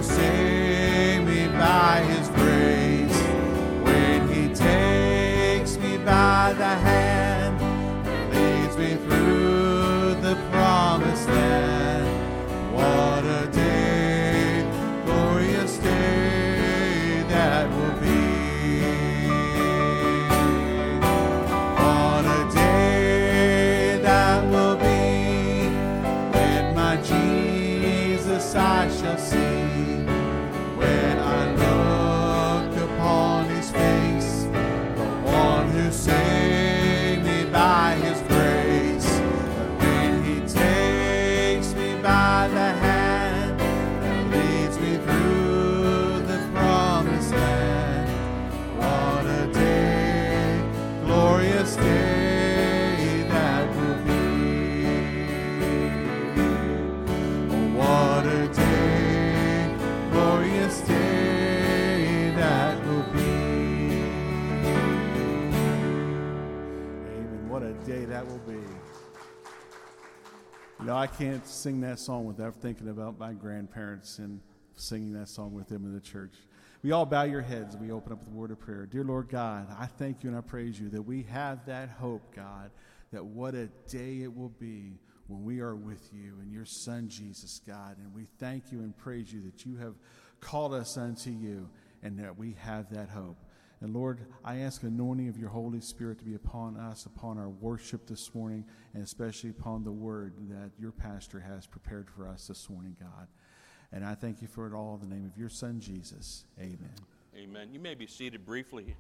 saved me by his grace. When he takes me by the hand and leads me through the promised land. What a day, glorious day that will be. What a day that will be when my Jesus I shall see. When I look upon his face, the one who saved me by his grace. But when he takes me by the hand and leads me through the promised land, what a day, glorious day that will be. Oh, what a day, glorious day that will be. Amen. What a day that will be. You know, I can't sing that song without thinking about my grandparents and singing that song with them in the church. We all bow your heads and we open up with a word of prayer. Dear Lord God, I thank you and I praise you that we have that hope, God, that what a day it will be when we are with you and your Son, Jesus, God. And we thank you and praise you that you have called us unto you and that we have that hope. And Lord, I ask anointing of your Holy Spirit to be upon us, upon our worship this morning, and especially upon the word that your pastor has prepared for us this morning, God. And I thank you for it all in the name of your Son, Jesus. Amen. Amen. You may be seated briefly.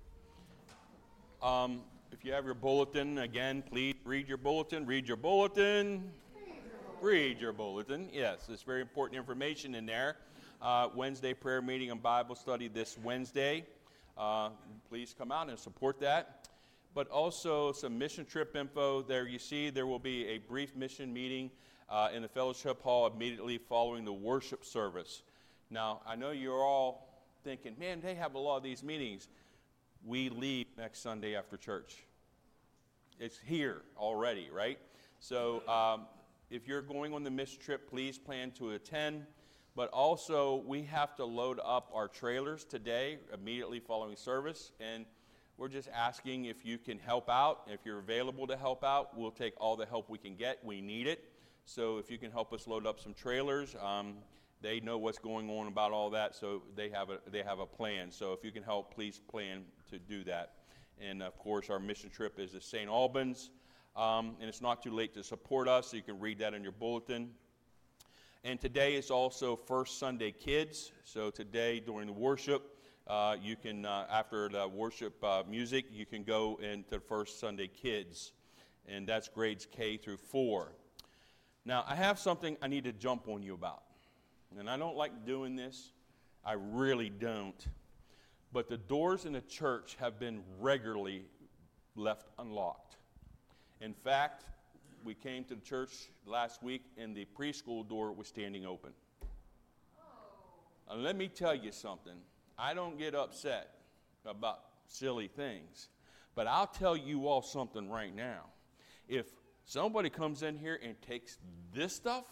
If you have your bulletin, again, please read your bulletin. Read your bulletin. Read your bulletin. Yes, there's very important information in there. Wednesday prayer meeting and Bible study this Wednesday. Please come out and support that. But also some mission trip info. There you see there will be a brief mission meeting in the fellowship hall immediately following the worship service. Now, I know you're all thinking, man, they have a lot of these meetings. We leave next Sunday after church. It's here already, right? So if you're going on the mission trip, please plan to attend. But also, we have to load up our trailers today, immediately following service. And we're just asking if you can help out. If you're available to help out, we'll take all the help we can get. We need it. So if you can help us load up some trailers, they know what's going on about all that, so they have a plan. So if you can help, please plan to do that. And, of course, our mission trip is to St. Albans. And it's not too late to support us, so you can read that in your bulletin. And today is also First Sunday Kids. So today during the worship, you can, after the worship music, you can go into First Sunday Kids. And that's grades K through 4. Now, I have something I need to jump on you about. And I don't like doing this. I really don't. But the doors in the church have been regularly left unlocked. In fact, we came to the church last week and the preschool door was standing open. And let me tell you something. I don't get upset about silly things. But I'll tell you all something right now. If somebody comes in here and takes this stuff,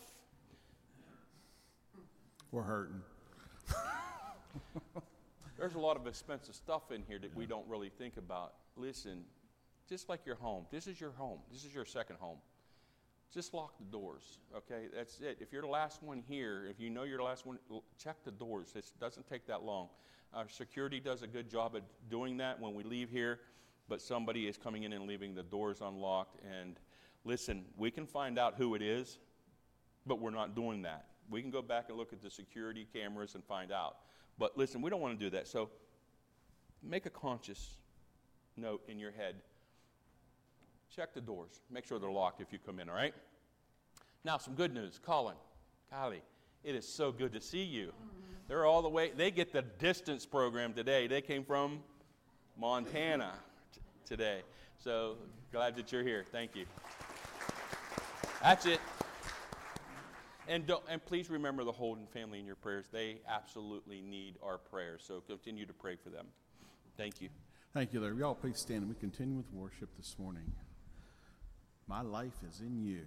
we're hurting. There's a lot of expensive stuff in here that we don't really think about. Listen, just like your home. This is your home. This is your second home. Just lock the doors, okay? That's it. If you're the last one here, if you know you're the last one, check the doors. It doesn't take that long. Our security does a good job of doing that when we leave here, but somebody is coming in and leaving the doors unlocked. And listen, we can find out who it is, but we're not doing that. We can go back and look at the security cameras and find out. But listen, we don't want to do that. So make a conscious note in your head. Check the doors. Make sure they're locked if you come in, all right? Now, some good news. Kylie, it is so good to see you. They're all the way. They get the distance program today. They came from Montana today. So glad that you're here. Thank you. That's it. And please remember the Holden family in your prayers. They absolutely need our prayers. So continue to pray for them. Thank you. Thank you, Larry. Y'all please stand and we continue with worship this morning. My life is in you.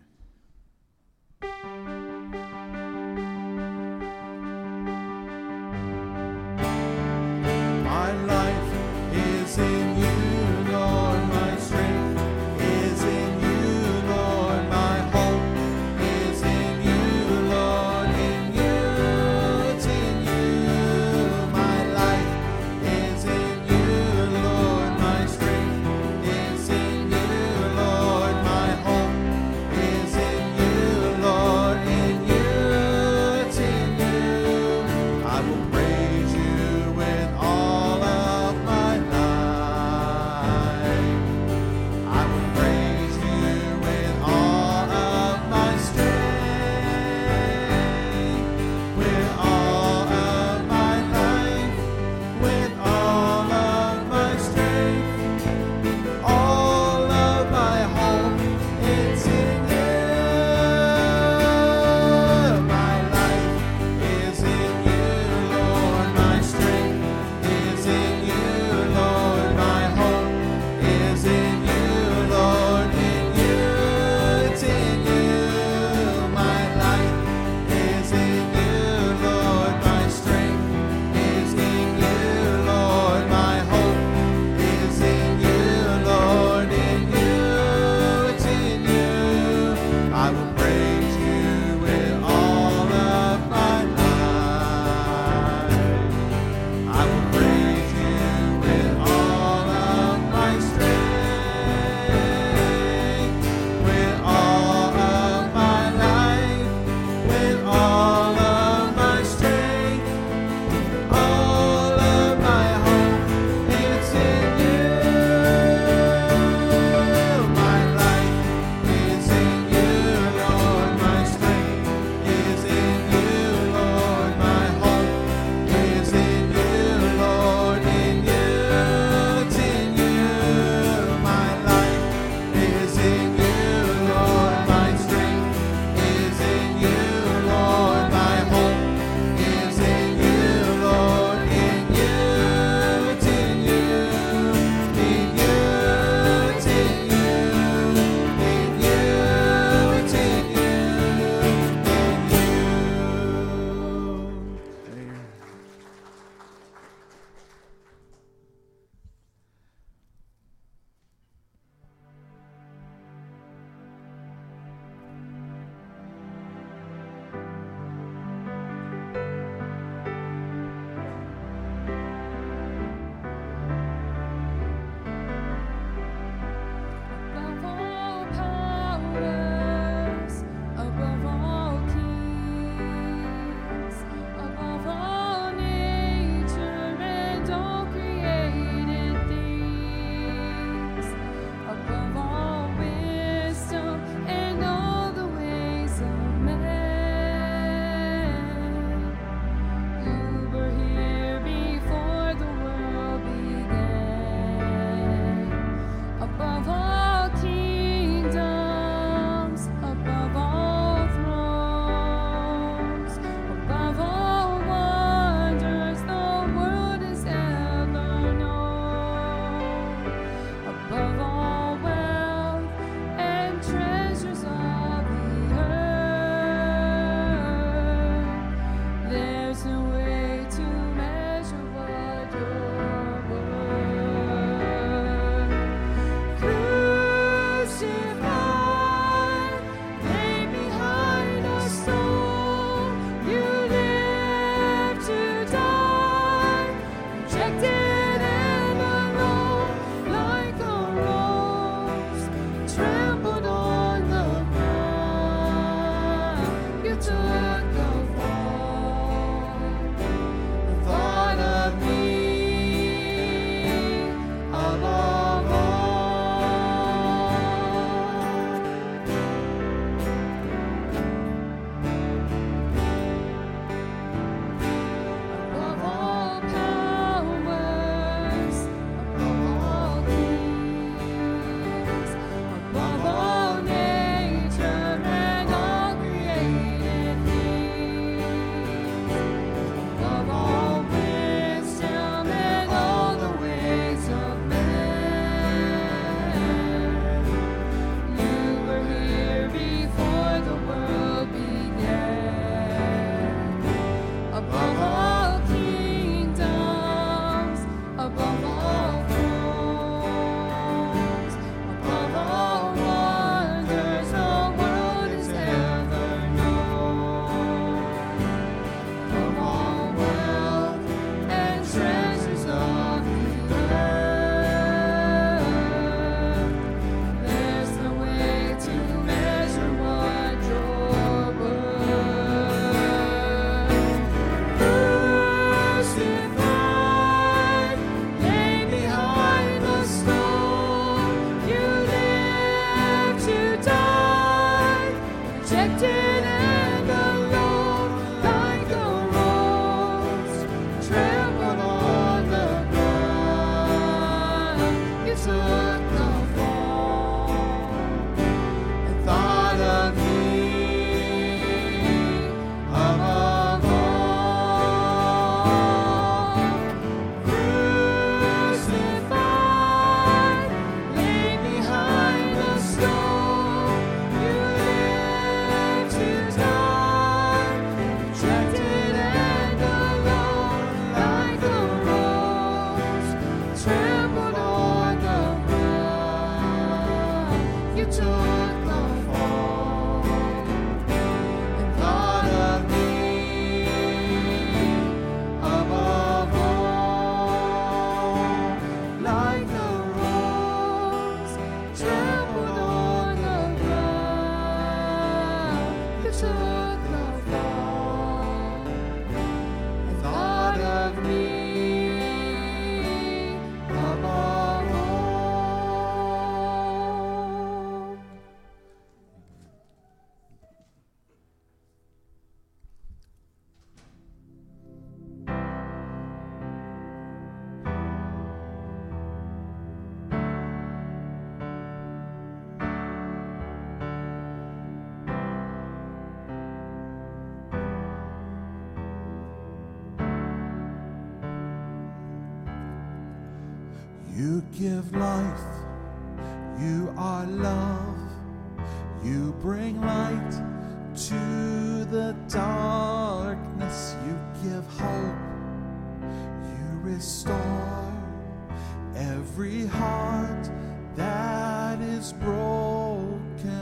You give life, you are love, you bring light to the darkness, you give hope, you restore every heart that is broken.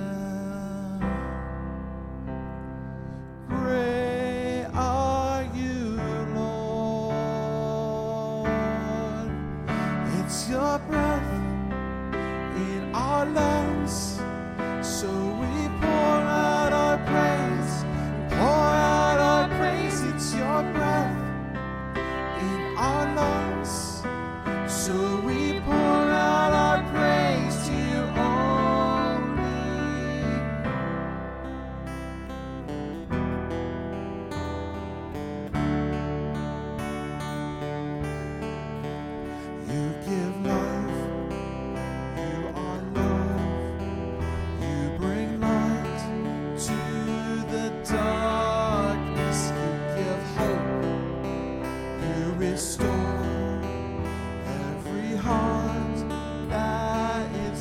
Great are you, Lord. It's your breath in our lungs, so we pour out our praise, pour out our praise. It's your breath in our lungs, so we pour out our praise to you only. You give life, you are love, you bring light to the darkness, you give hope, you restore every heart that is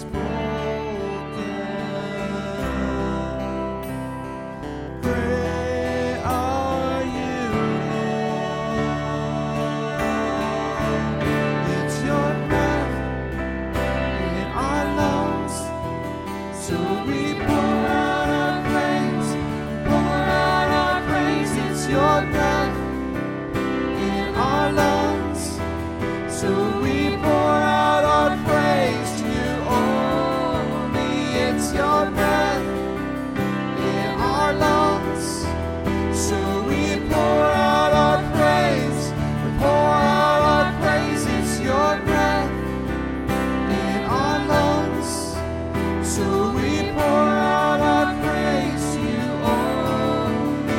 broken. Great are you, Lord. It's your breath in our lungs, so we pour out our praise, pour out our praise. It's your breath in our lungs, so we pour out our praise to you only. It's your breath in our lungs, so we pour out our praise. We pour out our praise. It's your breath in our lungs, so we pour out our praise to you only.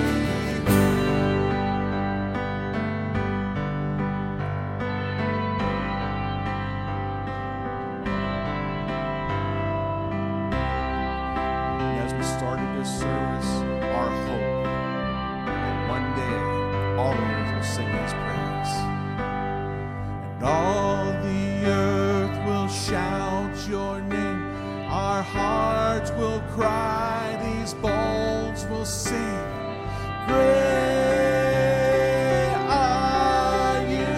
And as we started this service, our hope that one day all the earth will sing his praise. And all the earth will shout your name. Our hearts will cry, these bones will sing. Great are you,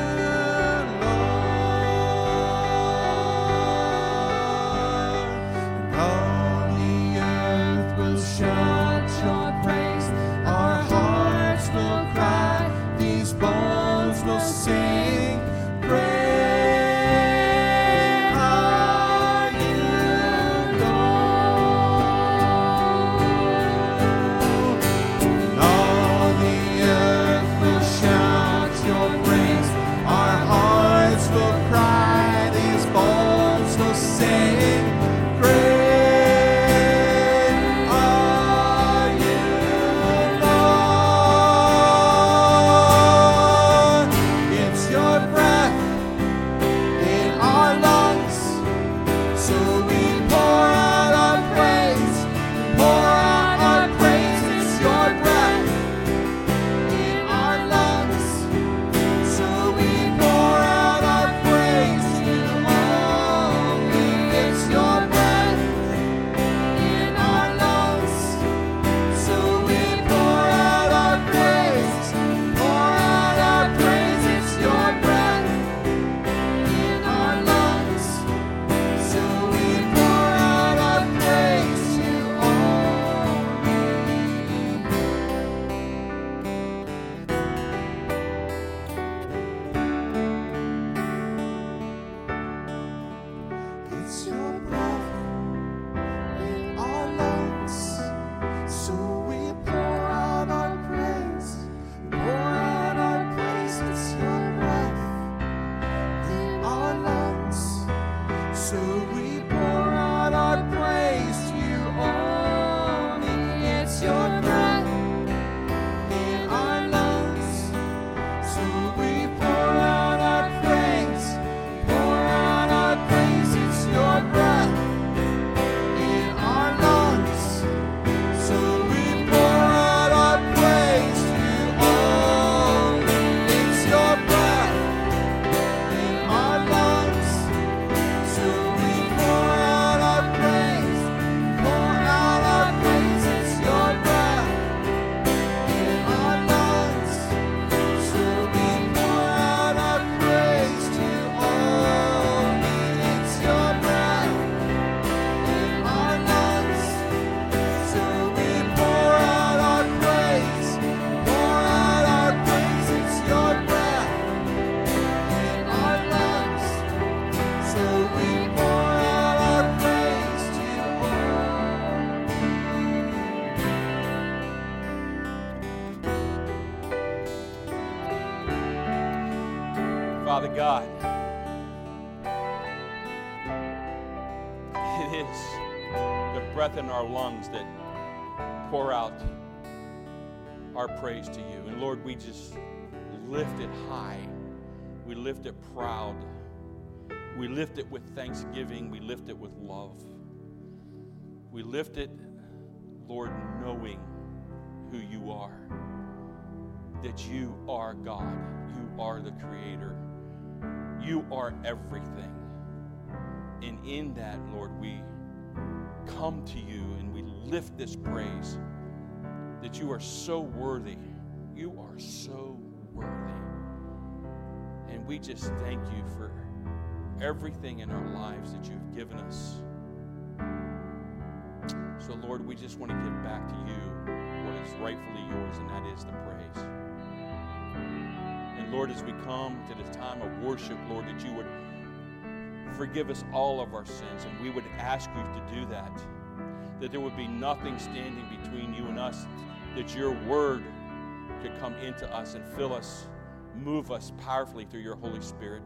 Lord. And all the earth will shout your praise. Our hearts will cry, these bones will sing. Great are you, Lord. And all the earth will shout your praise. Our hearts will cry, these bones will sing. Great are you, Lord. It's Father God, it is the breath in our lungs that pour out our praise to you. And Lord, we just lift it high. We lift it proud. We lift it with thanksgiving. We lift it with love. We lift it, Lord, knowing who you are. That you are God. You are the Creator. You are everything. And in that, Lord, we come to you and we lift this praise that you are so worthy. You are so worthy. And we just thank you for everything in our lives that you've given us. So, Lord, we just want to give back to you what is rightfully yours, and that is the praise. And, Lord, as we come to this time of worship, Lord, that you would forgive us all of our sins, and we would ask you to do that. That there would be nothing standing between you and us, that your word could come into us and fill us, move us powerfully through your Holy Spirit.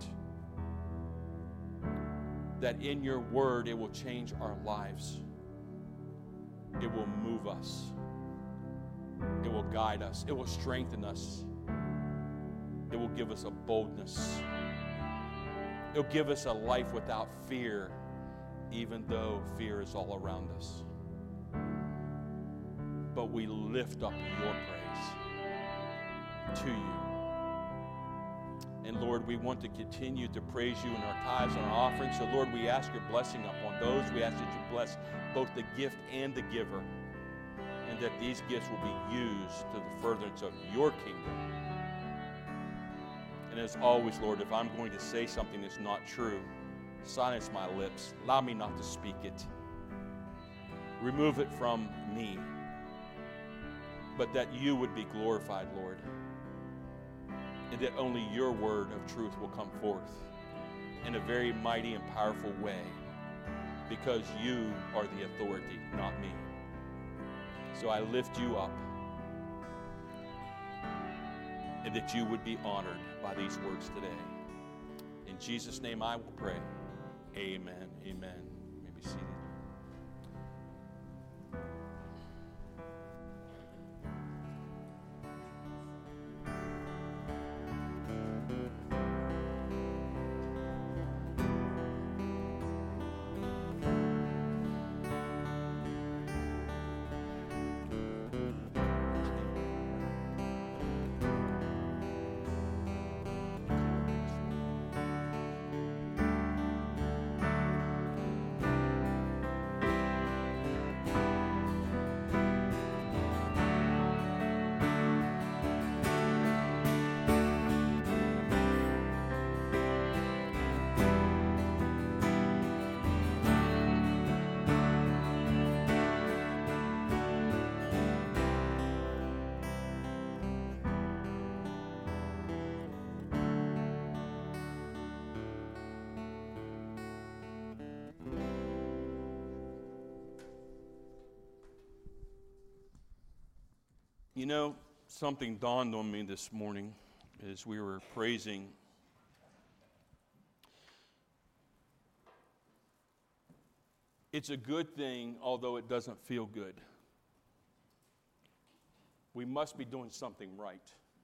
That in your word it will change our lives. It will move us. It will guide us. It will strengthen us. It will give us a boldness. It will give us a life without fear, even though fear is all around us. But we lift up your praise to you. And Lord, we want to continue to praise you in our tithes and our offerings. So Lord, we ask your blessing upon those. We ask that you bless both the gift and the giver. And that these gifts will be used to the furtherance of your kingdom. And as always, Lord, if I'm going to say something that's not true, silence my lips. Allow me not to speak it. Remove it from me. But that you would be glorified, Lord. And that only your word of truth will come forth in a very mighty and powerful way, because you are the authority, not me. So I lift you up, and that you would be honored by these words today. In Jesus' name I will pray. Amen. Amen. You may be seated. You know, something dawned on me this morning as we were praising. It's a good thing, although it doesn't feel good. We must be doing something right.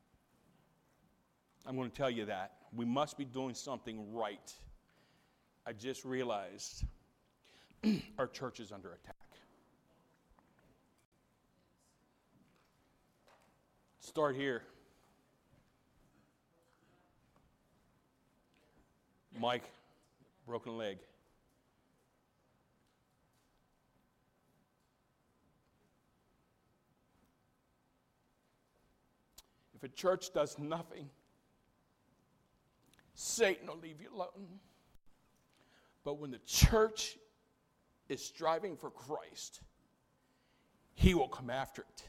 I'm going to tell you that. We must be doing something right. I just realized our church is under attack. Start here. Mike, broken leg. If a church does nothing, Satan will leave you alone. But when the church is striving for Christ, he will come after it.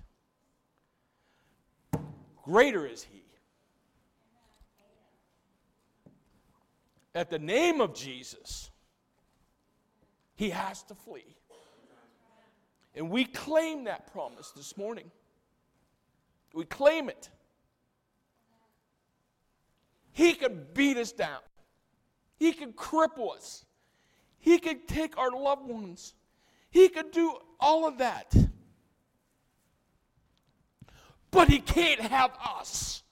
Greater is he. At the name of Jesus, he has to flee. And we claim that promise this morning. We claim it. He could beat us down. He could cripple us. He could take our loved ones. He could do all of that. But he can't have us.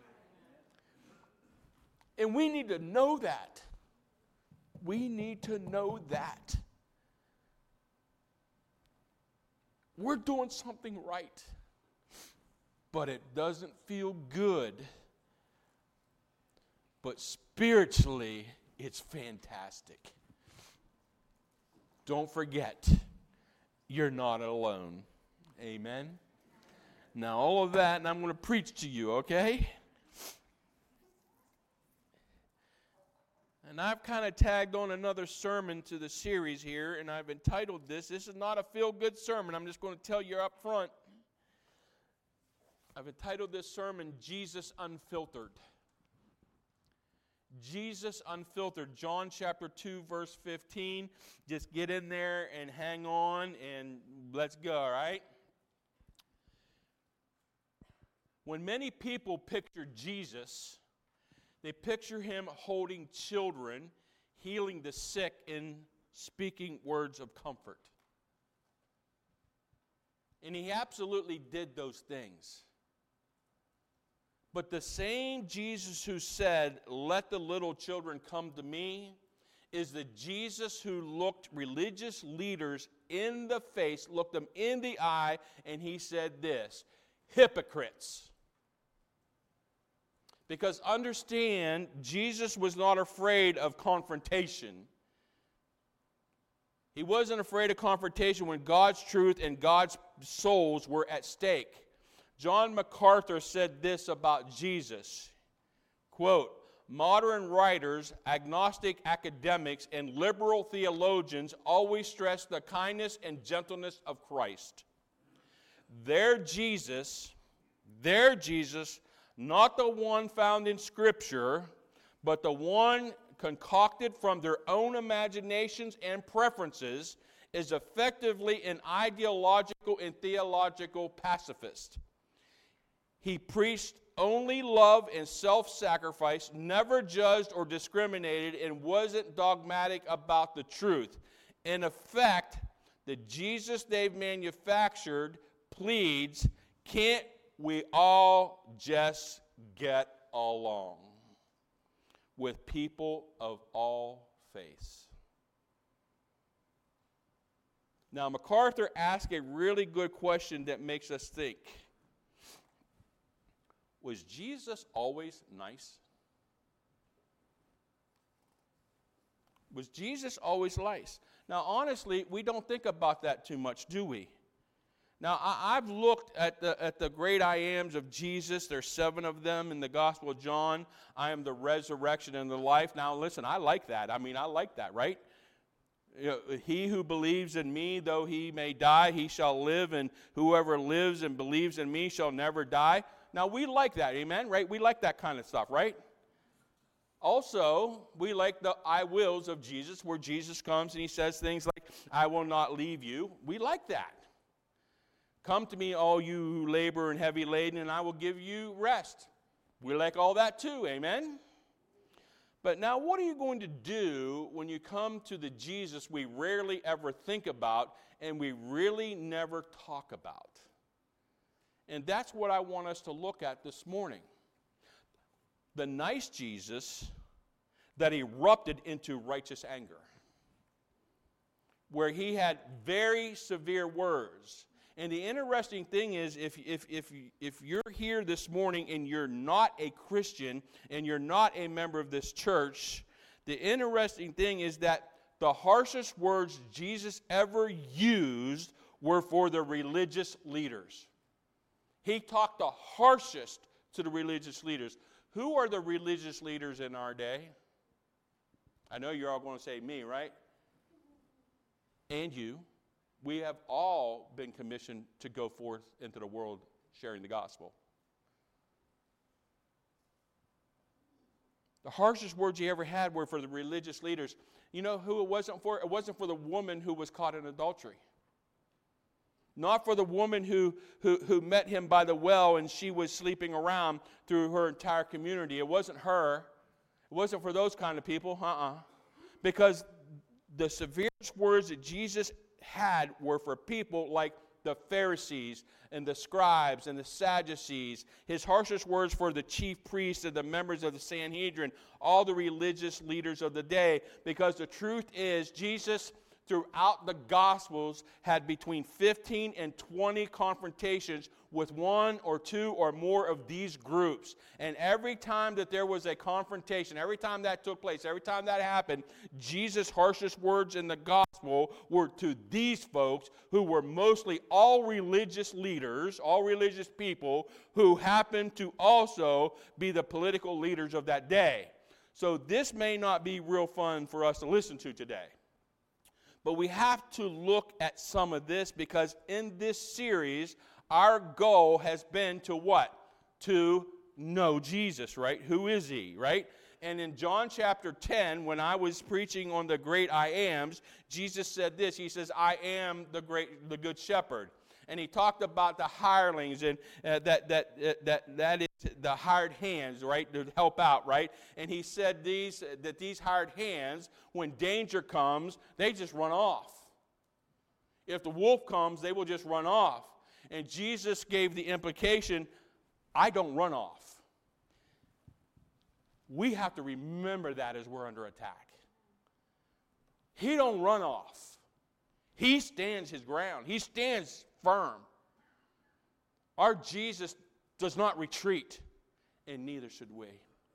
And we need to know that. We need to know that. We're doing something right, but it doesn't feel good. But spiritually, it's fantastic. Don't forget, you're not alone. Amen? Now, all of that, and I'm going to preach to you, okay? And I've kind of tagged on another sermon to the series here, and I've entitled this is not a feel-good sermon. I'm just going to tell you up front. I've entitled this sermon, Jesus Unfiltered. Jesus Unfiltered. John chapter 2, verse 15. Just get in there and hang on, and let's go, all right? When many people picture Jesus, they picture him holding children, healing the sick, and speaking words of comfort. And he absolutely did those things. But the same Jesus who said, "Let the little children come to me," is the Jesus who looked religious leaders in the face, looked them in the eye, and he said this, "Hypocrites." Because understand, Jesus was not afraid of confrontation. He wasn't afraid of confrontation when God's truth and God's souls were at stake. John MacArthur said this about Jesus, quote, "Modern writers, agnostic academics, and liberal theologians always stress the kindness and gentleness of Christ. Their Jesus, not the one found in Scripture, but the one concocted from their own imaginations and preferences, is effectively an ideological and theological pacifist. He preached only love and self-sacrifice, never judged or discriminated, and wasn't dogmatic about the truth. In effect, the Jesus they've manufactured pleads, can't we all just get along with people of all faiths?" Now, MacArthur asked a really good question that makes us think. Was Jesus always nice? Was Jesus always nice? Now, honestly, we don't think about that too much, do we? Now, I've looked at the great I ams of Jesus. There's 7 of them in the Gospel of John. I am the resurrection and the life. Now, listen, I like that. I mean, I like that, right? You know, he who believes in me, though he may die, he shall live, and whoever lives and believes in me shall never die. Now, we like that, amen, right? We like that kind of stuff, right? Also, we like the I wills of Jesus, where Jesus comes and he says things like, "I will not leave you." We like that. "Come to me, all you who labor and heavy laden, and I will give you rest." We like all that too, amen? But now, what are you going to do when you come to the Jesus we rarely ever think about and we really never talk about? And that's what I want us to look at this morning. The nice Jesus that erupted into righteous anger, where he had very severe words. And the interesting thing is, if you're here this morning and you're not a Christian and you're not a member of this church, the interesting thing is that the harshest words Jesus ever used were for the religious leaders. He talked the harshest to the religious leaders. Who are the religious leaders in our day? I know you're all going to say me, right? And you. We have all been commissioned to go forth into the world sharing the gospel. The harshest words he ever had were for the religious leaders. You know who it wasn't for? It wasn't for the woman who was caught in adultery. Not for the woman who met him by the well and she was sleeping around through her entire community. It wasn't her. It wasn't for those kind of people, because the severest words that Jesus had were for people like the Pharisees and the scribes and the Sadducees. His harshest words for the chief priests and the members of the Sanhedrin, all the religious leaders of the day, because the truth is Jesus, throughout the Gospels, had between 15 and 20 confrontations with one or two or more of these groups. And every time that there was a confrontation, every time that took place, every time that happened, Jesus' harshest words in the Gospel were to these folks who were mostly all religious leaders, all religious people who happened to also be the political leaders of that day. So this may not be real fun for us to listen to today. But we have to look at some of this, because in this series, our goal has been to what? To know Jesus, right? Who is he, right? And in John chapter 10, when I was preaching on the great I ams, Jesus said this. He says, I am the good shepherd. And he talked about the hirelings, and that is the hired hands, right, to help out, right? And he said these hired hands, when danger comes, they just run off. If the wolf comes, they will just run off. And Jesus gave the implication, I don't run off. We have to remember that as we're under attack. He don't run off. He stands his ground. He stands firm. Our Jesus does not retreat, and neither should we.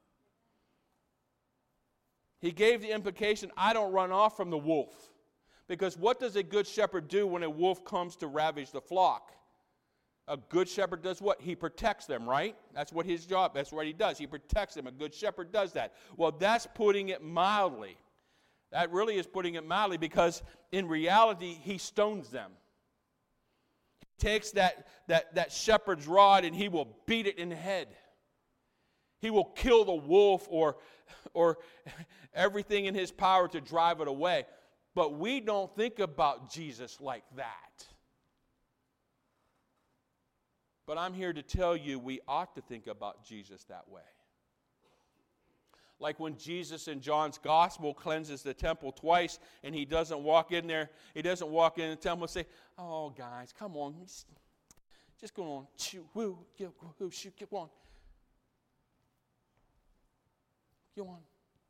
He gave the implication, I don't run off from the wolf. Because what does a good shepherd do when a wolf comes to ravage the flock? A good shepherd does what? He protects them, right? That's what his job, that's what he does. He protects them. A good shepherd does that. Well, that's putting it mildly. That really is putting it mildly, because in reality, he stones them. He takes that shepherd's rod and he will beat it in the head. He will kill the wolf or everything in his power to drive it away. But we don't think about Jesus like that. But I'm here to tell you we ought to think about Jesus that way. Like when Jesus in John's gospel cleanses the temple twice, and he doesn't walk in there, he doesn't walk in the temple and say, oh guys, come on, just go on, shoot, woo, shoot, get on. Go on.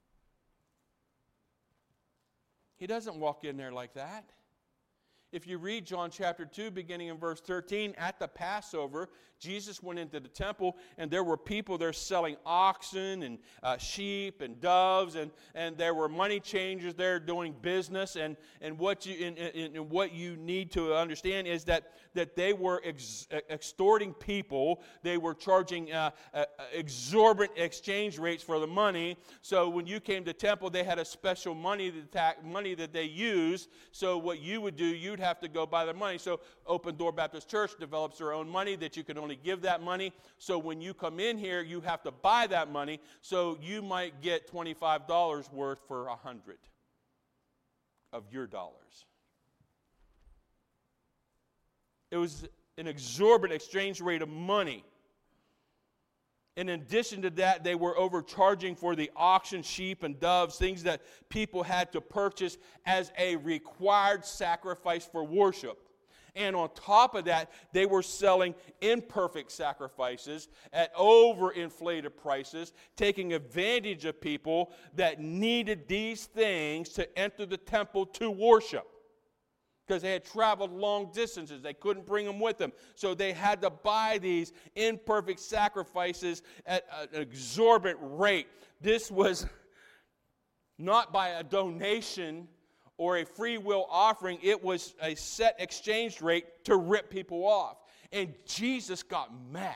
He doesn't walk in there like that. If you read John chapter 2, beginning in verse 13, at the Passover, Jesus went into the temple, and there were people there selling oxen and sheep and doves, and there were money changers there doing business. And what you need to understand is that they were extorting people. They were charging exorbitant exchange rates for the money. So when you came to temple, they had a special money that they used. So what you would do, you'd have to go buy the money. So Open Door Baptist Church develops their own money that you can only give that money. So when you come in here, you have to buy that money. So you might get $25 worth for 100 of your dollars. It was an exorbitant exchange rate of money. In addition to that, they were overcharging for the auction sheep and doves, things that people had to purchase as a required sacrifice for worship. And on top of that, they were selling imperfect sacrifices at overinflated prices, taking advantage of people that needed these things to enter the temple to worship. Because they had traveled long distances. They couldn't bring them with them. So they had to buy these imperfect sacrifices at an exorbitant rate. This was not by a donation or a free will offering. It was a set exchange rate to rip people off. And Jesus got mad.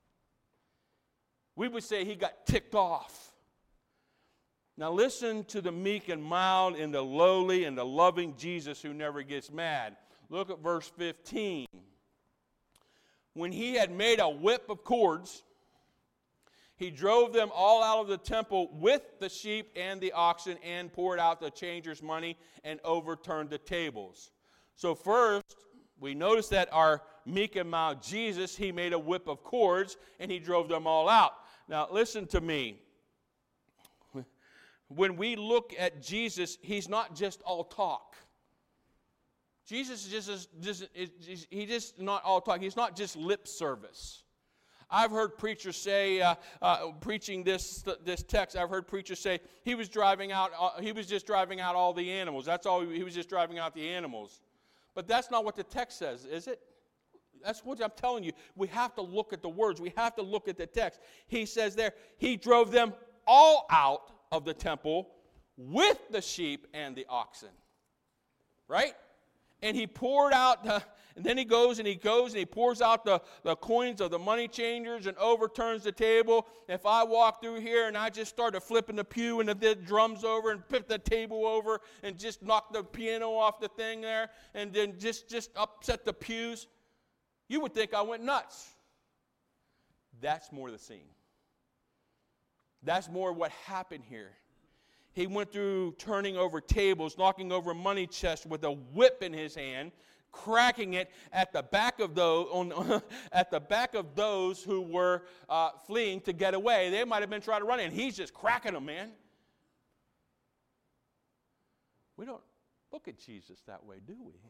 We would say he got ticked off. Now listen to the meek and mild and the lowly and the loving Jesus who never gets mad. Look at verse 15. When he had made a whip of cords, he drove them all out of the temple with the sheep and the oxen, and poured out the changers' money and overturned the tables. So first, we notice that our meek and mild Jesus, he made a whip of cords and he drove them all out. Now listen to me. when we look at Jesus, he's not just all talk. Jesus is just not all talk. He's not just lip service. I've heard preachers say, preaching this text, I've heard preachers say he was just driving out all the animals. That's all, he was just driving out the animals. But that's not what the text says, is it? That's what I'm telling you. We have to look at the words. We have to look at the text. He says there, he drove them all out of the temple with the sheep and the oxen. Right? And he poured out, and then he goes and he pours out the coins of the money changers and overturns the table. If I walk through here and I just started flipping the pew and the drums over and flip the table over and just knock the piano off the thing there and then just upset the pews, you would think I went nuts. That's more the scene. That's more what happened here. He went through turning over tables, knocking over money chests with a whip in his hand, cracking it at the back of those who were fleeing to get away. They might have been trying to run in. He's just cracking them, man. We don't look at Jesus that way, do we?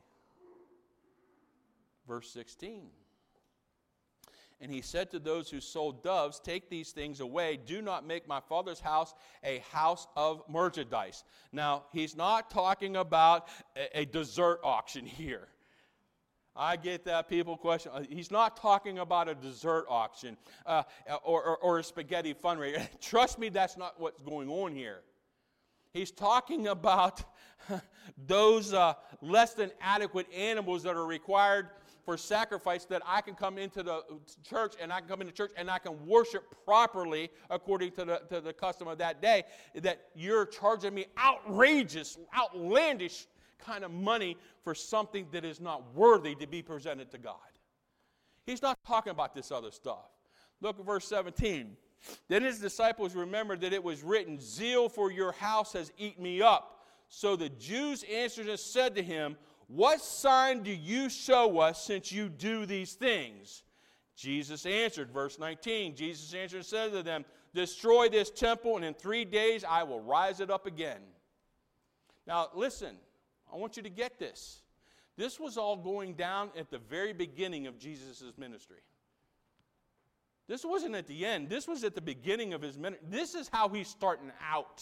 Verse 16. And he said to those who sold doves, take these things away. Do not make my Father's house a house of merchandise. Now, he's not talking about a dessert auction here. I get that people question. He's not talking about a dessert auction or a spaghetti fundraiser. Trust me, that's not what's going on here. He's talking about those less than adequate animals that are required for sacrifice, that I can come into the church and I can worship properly according to the custom of that day, that you're charging me outrageous, outlandish kind of money for something that is not worthy to be presented to God. He's not talking about this other stuff. Look at verse 17. Then his disciples remembered that it was written, zeal for your house has eaten me up. So the Jews answered and said to him, what sign do you show us since you do these things? Jesus answered, verse 19, Jesus answered and said to them, destroy this temple, and in 3 days I will rise it up again. Now listen, I want you to get this. This was all going down at the very beginning of Jesus' ministry. This wasn't at the end. This was at the beginning of his ministry. This is how he's starting out.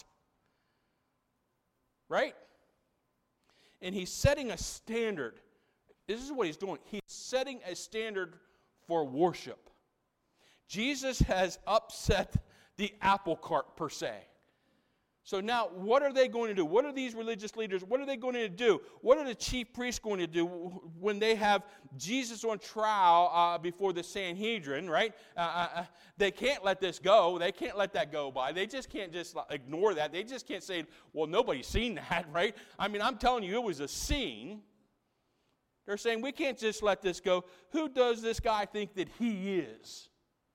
Right? And he's setting a standard. This is what he's doing. He's setting a standard for worship. Jesus has upset the apple cart, per se. So now, what are they going to do? What are these religious leaders, what are they going to do? What are the chief priests going to do when they have Jesus on trial before the Sanhedrin, right? They can't let this go. They can't let that go by. They just can't just ignore that. They just can't say, well, nobody's seen that, right? I mean, I'm telling you, it was a scene. They're saying, we can't just let this go. Who does this guy think that he is?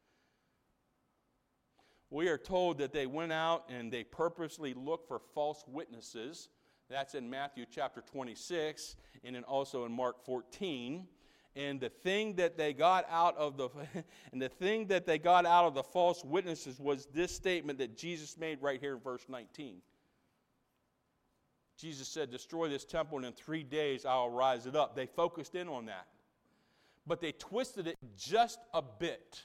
We are told that they went out and they purposely looked for false witnesses. That's in Matthew chapter 26 and then also in Mark 14. And the thing that they got out of the false witnesses was this statement that Jesus made right here in verse 19. Jesus said, destroy this temple and in 3 days I'll rise it up. They focused in on that. But they twisted it just a bit.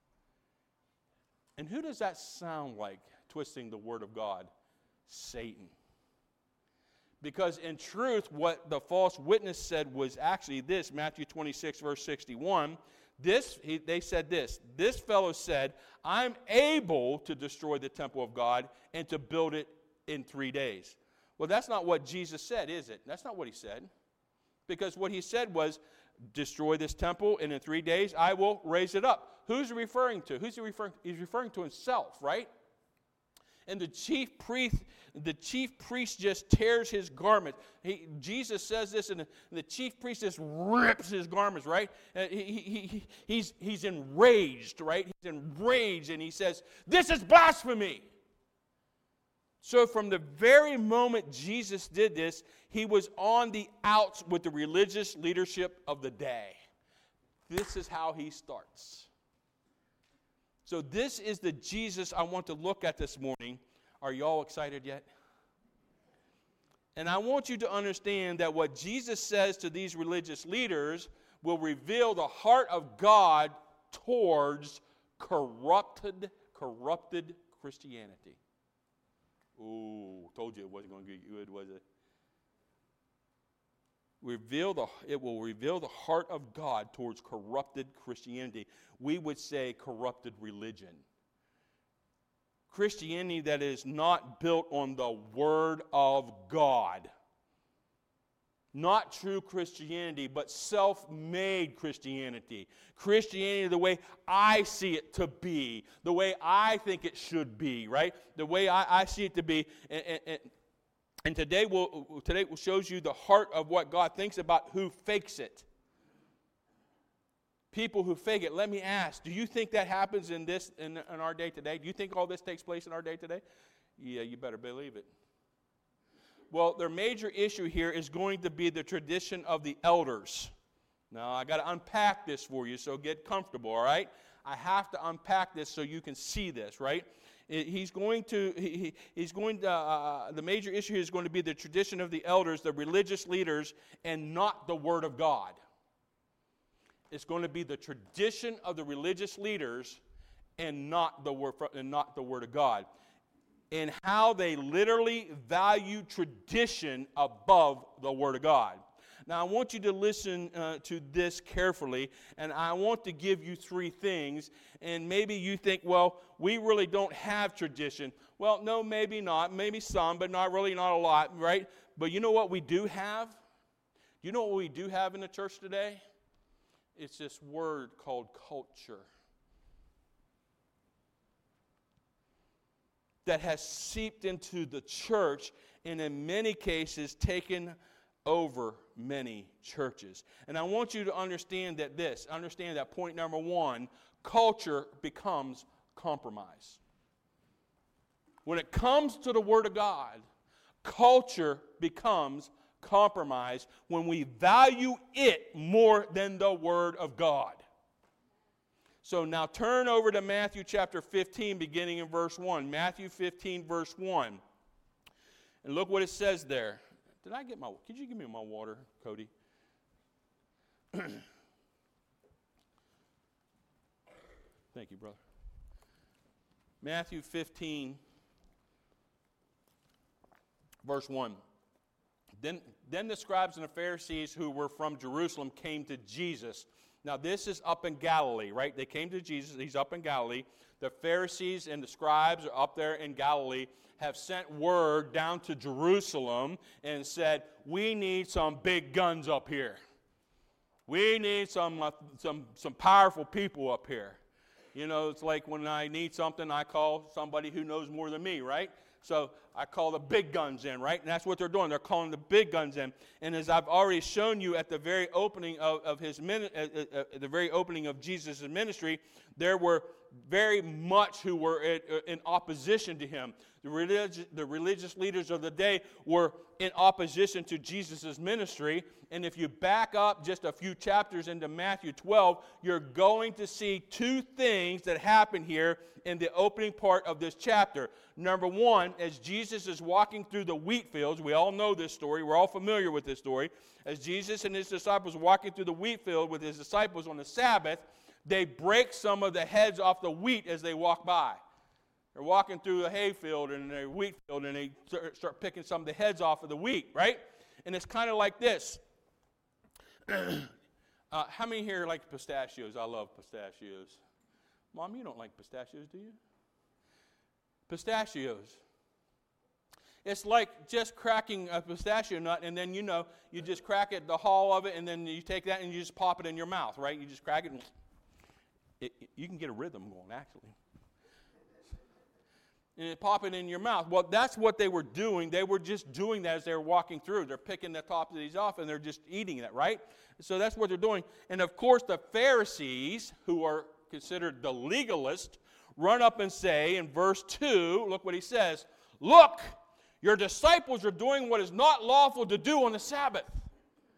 And who does that sound like, twisting the word of God? Satan. Because in truth, what the false witness said was actually this, Matthew 26, verse 61. They said this. This fellow said, I'm able to destroy the temple of God and to build it in 3 days. Well, that's not what Jesus said, is it? That's not what he said. Because what he said was, destroy this temple, and in 3 days I will raise it up. Who's he referring to? He's referring to himself, right? And the chief priest just tears his garment. Jesus says this, and the chief priest just rips his garments, right? He's enraged, right? He's enraged, and he says, this is blasphemy. So from the very moment Jesus did this, he was on the outs with the religious leadership of the day. This is how he starts. So this is the Jesus I want to look at this morning. Are you all excited yet? And I want you to understand that what Jesus says to these religious leaders will reveal the heart of God towards corrupted Christianity. Ooh, told you it wasn't going to get good, was it? It will reveal the heart of God towards corrupted Christianity. We would say corrupted religion. Christianity that is not built on the Word of God. Not true Christianity, but self-made Christianity. Christianity the way I see it to be, the way I think it should be, right? The way I see it to be. And today shows you the heart of what God thinks about who fakes it. People who fake it. Let me ask, do you think that happens in our day today? Do you think all this takes place in our day today? Yeah, you better believe it. Well, their major issue here is going to be the tradition of the elders. Now, I got to unpack this for you, so get comfortable, all right? I have to unpack this so you can see this, right? The major issue is going to be the tradition of the elders, the religious leaders, and not the Word of God. It's going to be the tradition of the religious leaders and not the Word of God. And how they literally value tradition above the Word of God. Now, I want you to listen to this carefully, and I want to give you three things. And maybe you think, well, we really don't have tradition. Well, no, maybe not. Maybe some, but not a lot, right? But you know what we do have? You know what we do have in the church today? It's this word called culture. That has seeped into the church and in many cases taken over many churches. And I want you to understand that point number one, culture becomes compromise. When it comes to the Word of God, culture becomes compromise when we value it more than the Word of God. So now turn over to Matthew chapter 15, beginning in verse 1. Matthew 15, verse 1. And look what it says there. Could you give me my water, Cody? Thank you, brother. Matthew 15, verse 1. Then the scribes and the Pharisees who were from Jerusalem came to Jesus. Now, this is up in Galilee, right? They came to Jesus. He's up in Galilee. The Pharisees and the scribes are up there in Galilee, have sent word down to Jerusalem and said, we need some big guns up here. We need some powerful people up here. You know, it's like when I need something, I call somebody who knows more than me, right? So I call the big guns in, right? And that's what they're doing. They're calling the big guns in. And as I've already shown you at the very opening of the very opening of Jesus' ministry, there were very much who were in opposition to him. The religious leaders of the day were in opposition to Jesus' ministry. And if you back up just a few chapters into Matthew 12, you're going to see two things that happen here in the opening part of this chapter. Number one, as Jesus is walking through the wheat fields, we all know this story, we're all familiar with this story. As Jesus and his disciples were walking through the wheat field with his disciples on the Sabbath, they break some of the heads off the wheat as they walk by. They're walking through a hay field and a wheat field, and they start picking some of the heads off of the wheat, right? And it's kind of like this. How many here like pistachios? I love pistachios. Mom, you don't like pistachios, do you? Pistachios. It's like just cracking a pistachio nut, and then, you just crack it, the hull of it, and then you take that and you just pop it in your mouth, right? You just crack it, and you can get a rhythm going, actually. And you pop it in your mouth. Well, that's what they were doing. They were just doing that as they were walking through. They're picking the top of these off, and they're just eating it, right? So that's what they're doing. And, of course, the Pharisees, who are considered the legalists, run up and say in verse 2, look what he says, "Look, your disciples are doing what is not lawful to do on the Sabbath."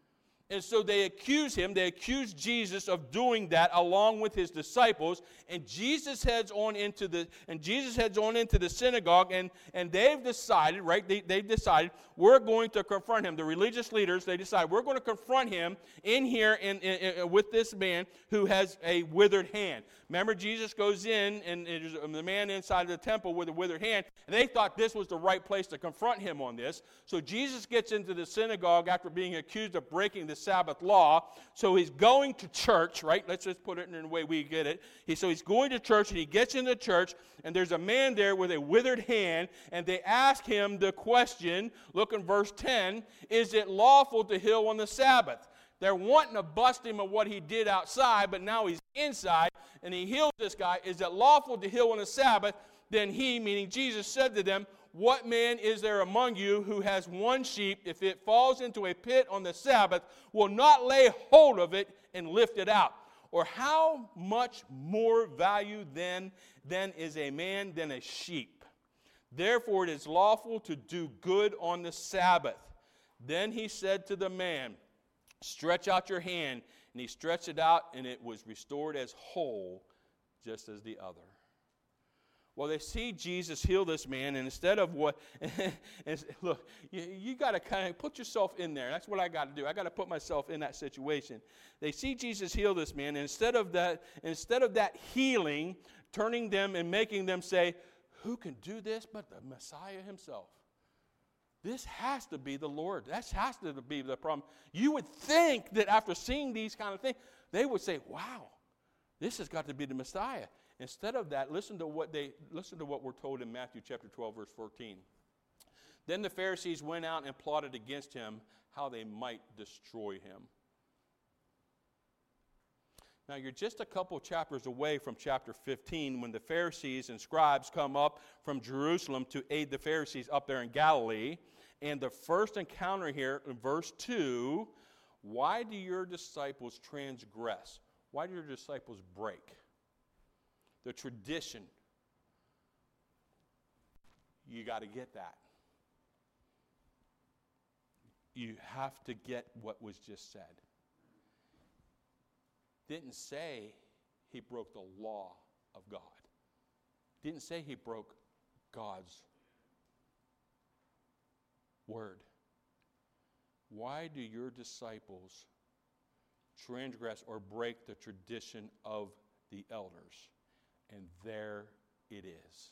And so they accuse Jesus of doing that along with his disciples, and Jesus heads on into the synagogue, and they've decided, right? They've decided we're going to confront him. The religious leaders, they decide we're going to confront him in here with this man who has a withered hand. Remember, Jesus goes in, and there's the man inside the temple with a withered hand, and they thought this was the right place to confront him on this. So Jesus gets into the synagogue after being accused of breaking the Sabbath law. So he's going to church, right? Let's just put it in the way we get it. So he's going to church, and he gets into church, and there's a man there with a withered hand, and they ask him the question, look in verse 10, is it lawful to heal on the Sabbath? They're wanting to bust him of what he did outside, but now he's inside, and he heals this guy. Is it lawful to heal on the Sabbath? Then he, meaning Jesus, said to them, what man is there among you who has one sheep, if it falls into a pit on the Sabbath, will not lay hold of it and lift it out? Or how much more value then is a man than a sheep? Therefore it is lawful to do good on the Sabbath. Then he said to the man, stretch out your hand. And he stretched it out, and it was restored as whole, just as the other. Well, they see Jesus heal this man, and instead of what, look, you got to kind of put yourself in there. That's what I got to do. I got to put myself in that situation. They see Jesus heal this man, and instead of that healing, turning them and making them say, who can do this but the Messiah himself? This has to be the Lord. That has to be the problem. You would think that after seeing these kind of things, they would say, wow, this has got to be the Messiah. Instead of that, listen to what we're told in Matthew chapter 12, verse 14. Then the Pharisees went out and plotted against him how they might destroy him. Now, you're just a couple chapters away from chapter 15 when the Pharisees and scribes come up from Jerusalem to aid the Pharisees up there in Galilee. And the first encounter here in verse 2, why do your disciples transgress? Why do your disciples break? The tradition. You got to get that. You have to get what was just said. Didn't say he broke the law of God. Didn't say he broke God's word. Why do your disciples transgress or break the tradition of the elders? And there it is.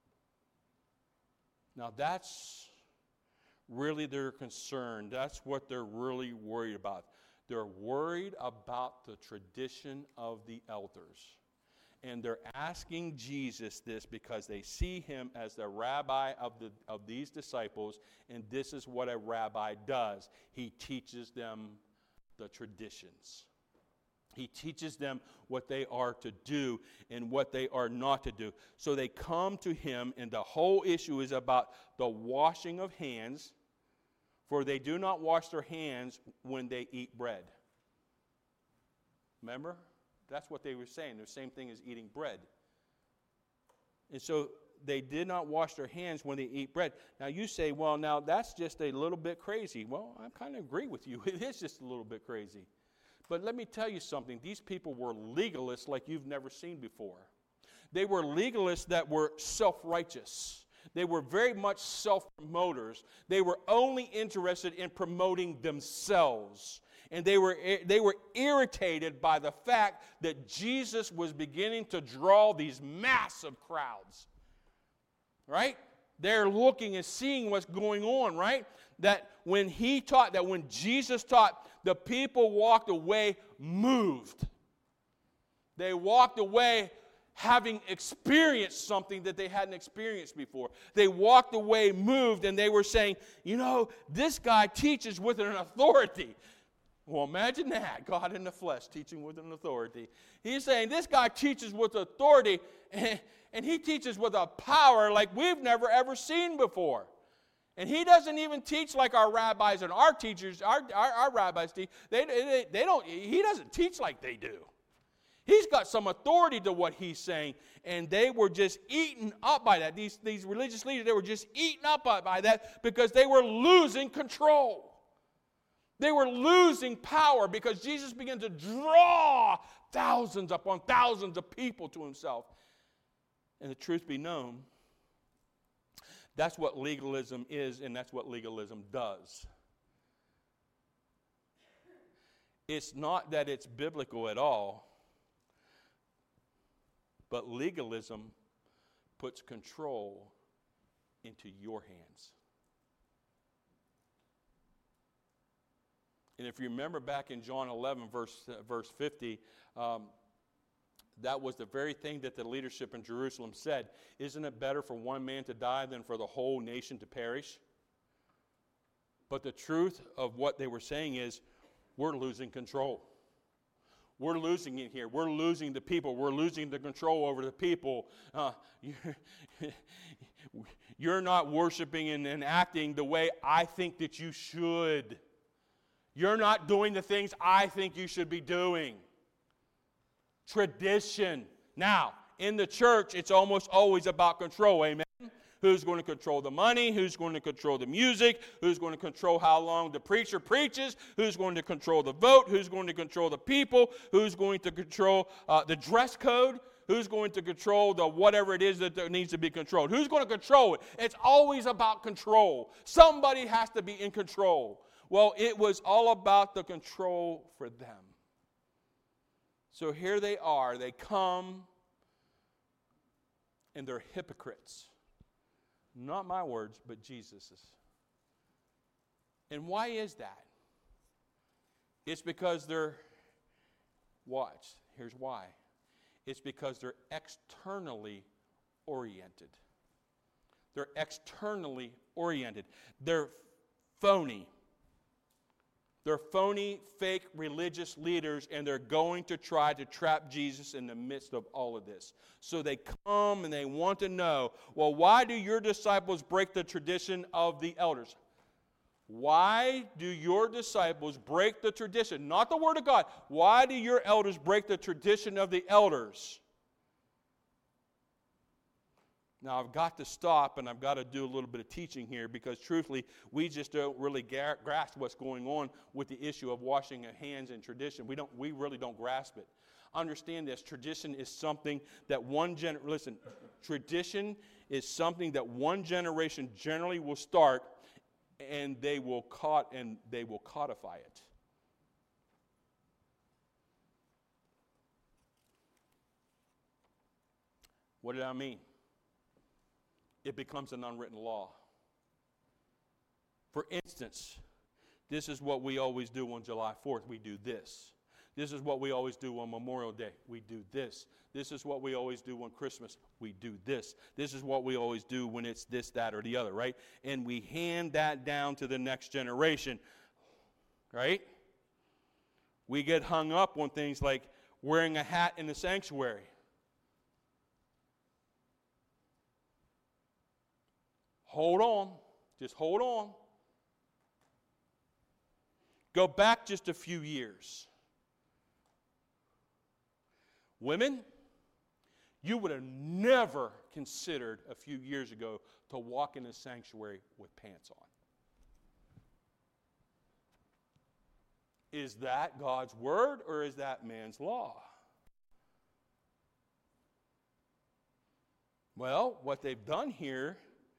Now that's really their concern. That's what they're really worried about. They're worried about the tradition of the elders. And they're asking Jesus this because they see him as the rabbi of these disciples, and this is what a rabbi does. He teaches them the traditions. He teaches them what they are to do and what they are not to do. So they come to him, and the whole issue is about the washing of hands, for they do not wash their hands when they eat bread. Remember? That's what they were saying. The same thing as eating bread. And so they did not wash their hands when they eat bread. Now you say, well, now that's just a little bit crazy. Well, I kind of agree with you. It is just a little bit crazy. But let me tell you something. These people were legalists like you've never seen before. They were legalists that were self-righteous. They were very much self-promoters. They were only interested in promoting themselves. And they were irritated by the fact that Jesus was beginning to draw these massive crowds. Right? They're looking and seeing what's going on, right? That when Jesus taught, the people walked away moved. They walked away having experienced something that they hadn't experienced before. They walked away moved, and they were saying, this guy teaches with an authority. Well, imagine that, God in the flesh teaching with an authority. He's saying this guy teaches with authority, and he teaches with a power like we've never ever seen before. And he doesn't even teach like our rabbis and our teachers, our rabbis teach. He doesn't teach like they do. He's got some authority to what he's saying, and they were just eaten up by that. These religious leaders, they were just eaten up by that because they were losing control. They were losing power because Jesus began to draw thousands upon thousands of people to himself. And the truth be known, that's what legalism is, and that's what legalism does. It's not that it's biblical at all, but legalism puts control into your hands. And if you remember back in John 11, verse 50, that was the very thing that the leadership in Jerusalem said. Isn't it better for one man to die than for the whole nation to perish? But the truth of what they were saying is, we're losing control. We're losing it here. We're losing the people. We're losing the control over the people. You're not worshiping and acting the way I think that you should. You're not doing the things I think you should be doing. Tradition. Now, in the church, it's almost always about control, amen? Who's going to control the money? Who's going to control the music? Who's going to control how long the preacher preaches? Who's going to control the vote? Who's going to control the people? Who's going to control the dress code? Who's going to control the whatever it is that needs to be controlled? Who's going to control it? It's always about control. Somebody has to be in control. Well, it was all about the control for them. So here they are. They come, and they're hypocrites. Not my words, but Jesus's. And why is that? It's because they're, watch, here's why. It's because they're externally oriented. They're externally oriented. They're phony. They're phony, fake religious leaders, and they're going to try to trap Jesus in the midst of all of this. So they come and they want to know, well, why do your disciples break the tradition of the elders? Why do your disciples break the tradition? Not the Word of God. Why do your elders break the tradition of the elders? Now, I've got to stop and I've got to do a little bit of teaching here because, truthfully, we just don't really grasp what's going on with the issue of washing of hands and tradition. We really don't grasp it. Understand this. Tradition is something that tradition is something that one generation generally will start and they will codify it. What did I mean? It becomes an unwritten law. For instance, this is what we always do on July 4th. We do this. This is what we always do on Memorial Day. We do this. This is what we always do on Christmas. We do this. This is what we always do when it's this, that, or the other, right? And we hand that down to the next generation, right? We get hung up on things like wearing a hat in the sanctuary. Hold on. Just hold on. Go back just a few years. Women, you would have never considered a few years ago to walk in the sanctuary with pants on. Is that God's word or is that man's law? Well, what they've done here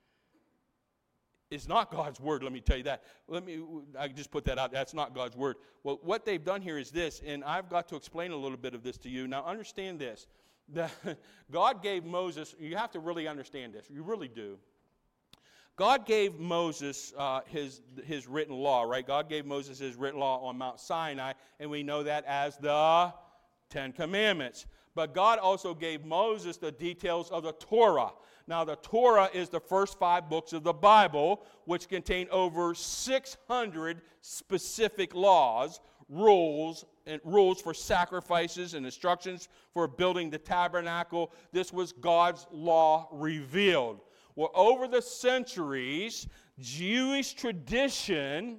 is not God's word, let me tell you that. I just put that out. That's not God's word. Well, what they've done here is this, and I've got to explain a little bit of this to you. Now, understand this. God gave Moses, you have to really understand this. You really do. God gave Moses his written law, right? God gave Moses his written law on Mount Sinai, and we know that as the Ten Commandments. But God also gave Moses the details of the Torah. Now, the Torah is the first 5 books of the Bible, which contain over 600 specific laws, rules for sacrifices and instructions for building the tabernacle. This was God's law revealed. Well, over the centuries, Jewish tradition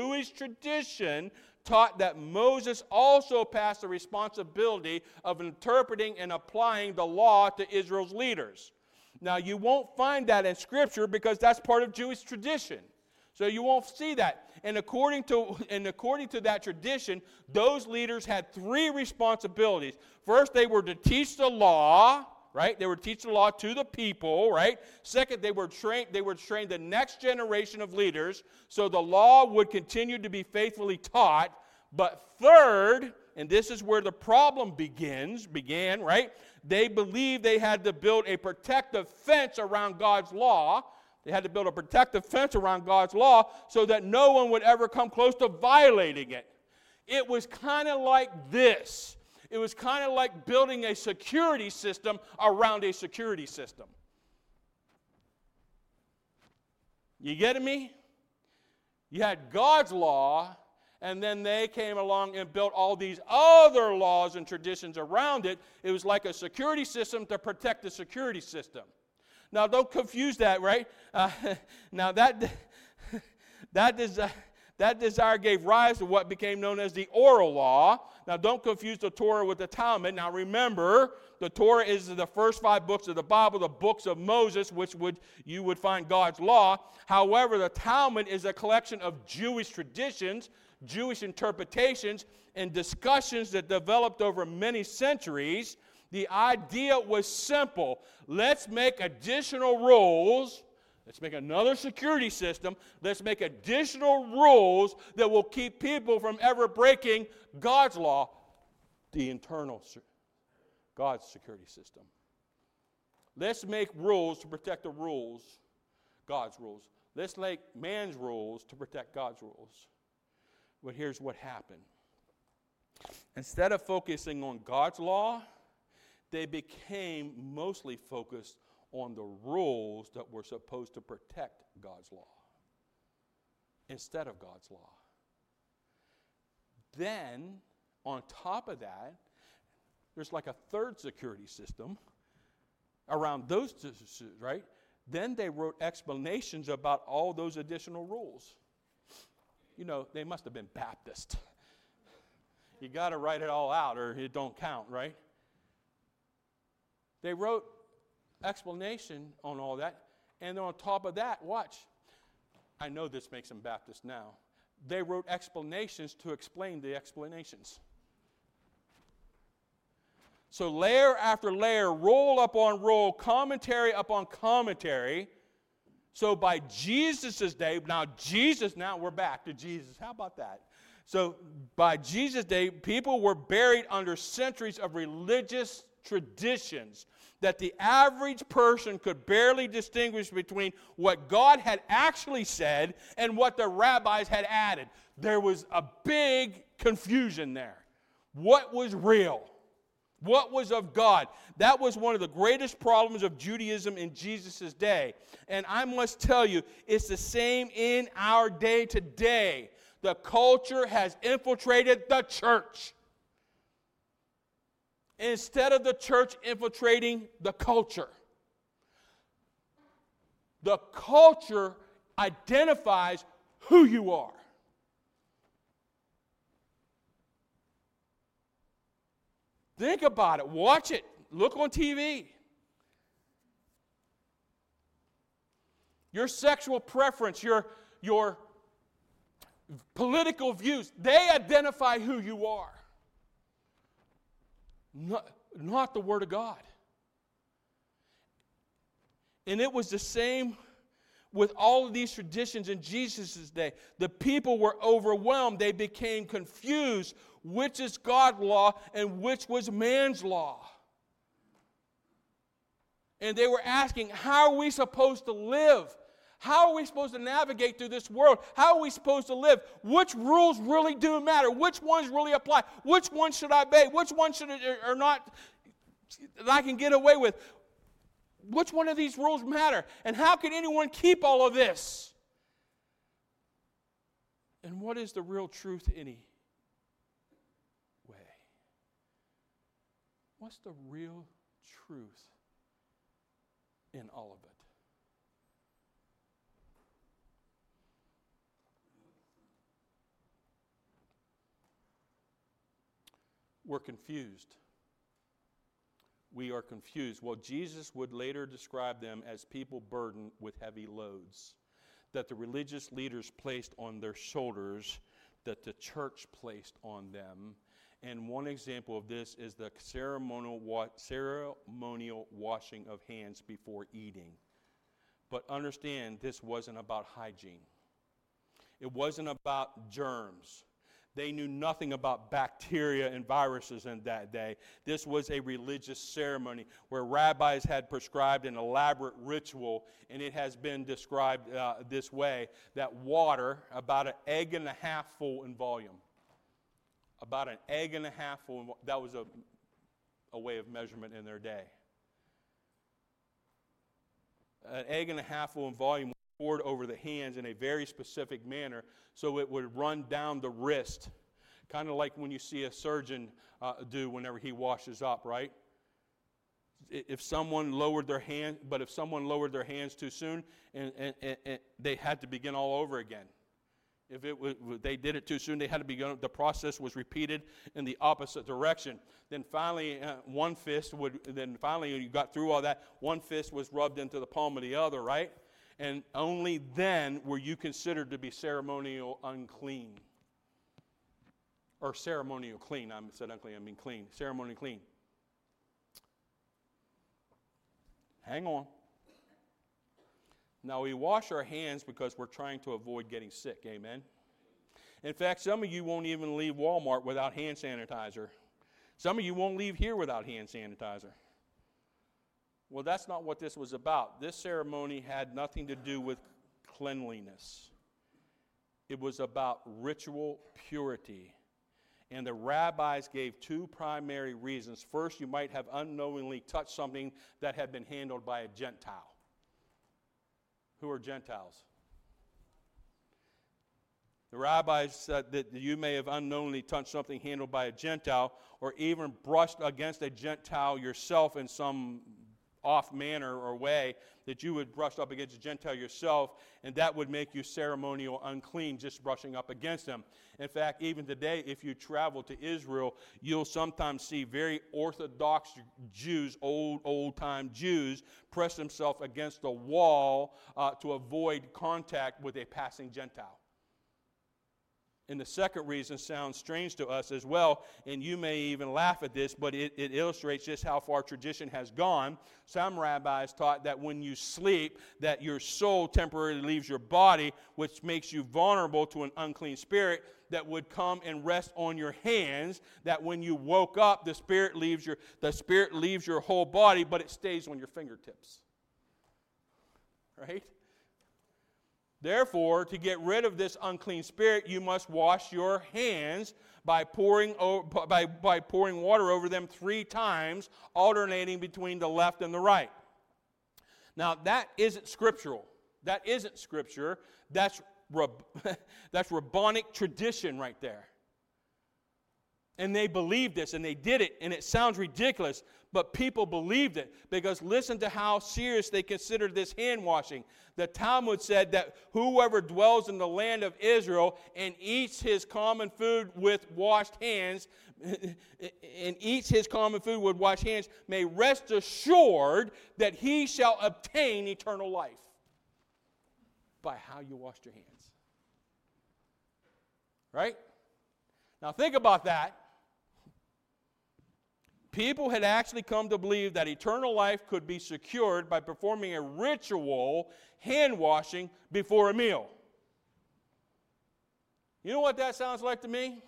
taught that Moses also passed the responsibility of interpreting and applying the law to Israel's leaders. Now, you won't find that in Scripture because that's part of Jewish tradition. So you won't see that. And according to that tradition, those leaders had three responsibilities. First, they were to teach the law, right? They would teach the law to the people, right? Second, they would train the next generation of leaders so the law would continue to be faithfully taught. But third, and this is where the problem began, right? They believed they had to build a protective fence around God's law. They had to build a protective fence around God's law so that no one would ever come close to violating it. It was kind of like this. It was kind of like building a security system around a security system. You getting me? You had God's law, and then they came along and built all these other laws and traditions around it. It was like a security system to protect the security system. Now, don't confuse that, right? Now, that desire gave rise to what became known as the oral law. Now, don't confuse the Torah with the Talmud. Now, remember, the Torah is the first 5 books of the Bible, the books of Moses, which you would find God's law. However, the Talmud is a collection of Jewish traditions, Jewish interpretations, and discussions that developed over many centuries. The idea was simple. Let's make additional rules. Let's make another security system. Let's make additional rules that will keep people from ever breaking God's law, the internal God's security system. Let's make rules to protect the rules, God's rules. Let's make man's rules to protect God's rules. But here's what happened. Instead of focusing on God's law, they became mostly focused on the rules that were supposed to protect God's law instead of God's law. Then, on top of that, there's like a third security system around those two, right? Then they wrote explanations about all those additional rules. You know, they must have been Baptist. You got to write it all out or it don't count, right? They wrote explanation on all that, and then on top of that, watch. I know this makes them Baptist now. They wrote explanations to explain the explanations. So layer after layer, roll upon roll, commentary upon commentary. So by Jesus' day, now we're back to Jesus. How about that? So by Jesus' day, people were buried under centuries of religious traditions that the average person could barely distinguish between what God had actually said and what the rabbis had added. There was a big confusion there. What was real? What was of God? That was one of the greatest problems of Judaism in Jesus' day. And I must tell you, it's the same in our day today. The culture has infiltrated the church. Instead of the church infiltrating the culture identifies who you are. Think about it. Watch it. Look on TV. Your sexual preference, your political views, they identify who you are. Not the Word of God. And it was the same with all of these traditions in Jesus' day. The people were overwhelmed. They became confused. Which is God's law and which was man's law? And they were asking, how are we supposed to live? How are we supposed to navigate through this world? How are we supposed to live? Which rules really do matter? Which ones really apply? Which ones should I obey? Which ones should or not that I can get away with? Which one of these rules matter? And how can anyone keep all of this? And what is the real truth anyway? What's the real truth in all of it? We're confused. We are confused. Well, Jesus would later describe them as people burdened with heavy loads. that the religious leaders placed on their shoulders that the church placed on them. And one example of this is the ceremonial washing of hands before eating. But understand, this wasn't about hygiene. It wasn't about germs. They knew nothing about bacteria and viruses in that day. This was a religious ceremony where rabbis had prescribed an elaborate ritual, and it has been described this way, that water, about an egg and a half full in volume. About an egg and a half full, that was a way of measurement in their day. An egg and a half full in volume poured over the hands in a very specific manner so it would run down the wrist, kind of like when you see a surgeon do whenever he washes up, right? If someone lowered their hand, but if someone lowered their hands too soon, and they had to begin all over again. If they did it too soon, they had to begin. The process was repeated in the opposite direction. Then finally, finally you got through all that. One fist was rubbed into the palm of the other, right? And only then were you considered to be ceremonial unclean. Or ceremonial clean. I said unclean, I mean clean. Ceremonial clean. Hang on. Now, we wash our hands because we're trying to avoid getting sick. Amen? In fact, some of you won't even leave Walmart without hand sanitizer. Some of you won't leave here without hand sanitizer. Well, that's not what this was about. This ceremony had nothing to do with cleanliness. It was about ritual purity. And the rabbis gave two primary reasons. First, you might have unknowingly touched something that had been handled by a Gentile. Who are Gentiles? The rabbis said that you may have unknowingly touched something handled by a Gentile, or even brushed against a Gentile yourself in some off manner or way, that you would brush up against a Gentile yourself, and that would make you ceremonial unclean, just brushing up against them. In fact, even today, if you travel to Israel, you'll sometimes see very Orthodox Jews, old-time Jews, press themselves against a wall to avoid contact with a passing Gentile. And the second reason sounds strange to us as well, and you may even laugh at this, but it illustrates just how far tradition has gone. Some rabbis taught that when you sleep, that your soul temporarily leaves your body, which makes you vulnerable to an unclean spirit that would come and rest on your hands, that when you woke up, the spirit leaves your whole body, but it stays on your fingertips. Right? Therefore, to get rid of this unclean spirit, you must wash your hands by pouring water over them 3 times, alternating between the left and the right. Now, that isn't scriptural. That isn't scripture. That's rabbinic tradition right there. And they believed this, and they did it, and it sounds ridiculous, but people believed it, because listen to how serious they considered this hand washing. The Talmud said that whoever dwells in the land of Israel and eats his common food with washed hands, may rest assured that he shall obtain eternal life by how you washed your hands. Right? Now think about that. People had actually come to believe that eternal life could be secured by performing a ritual hand washing before a meal. You know what that sounds like to me?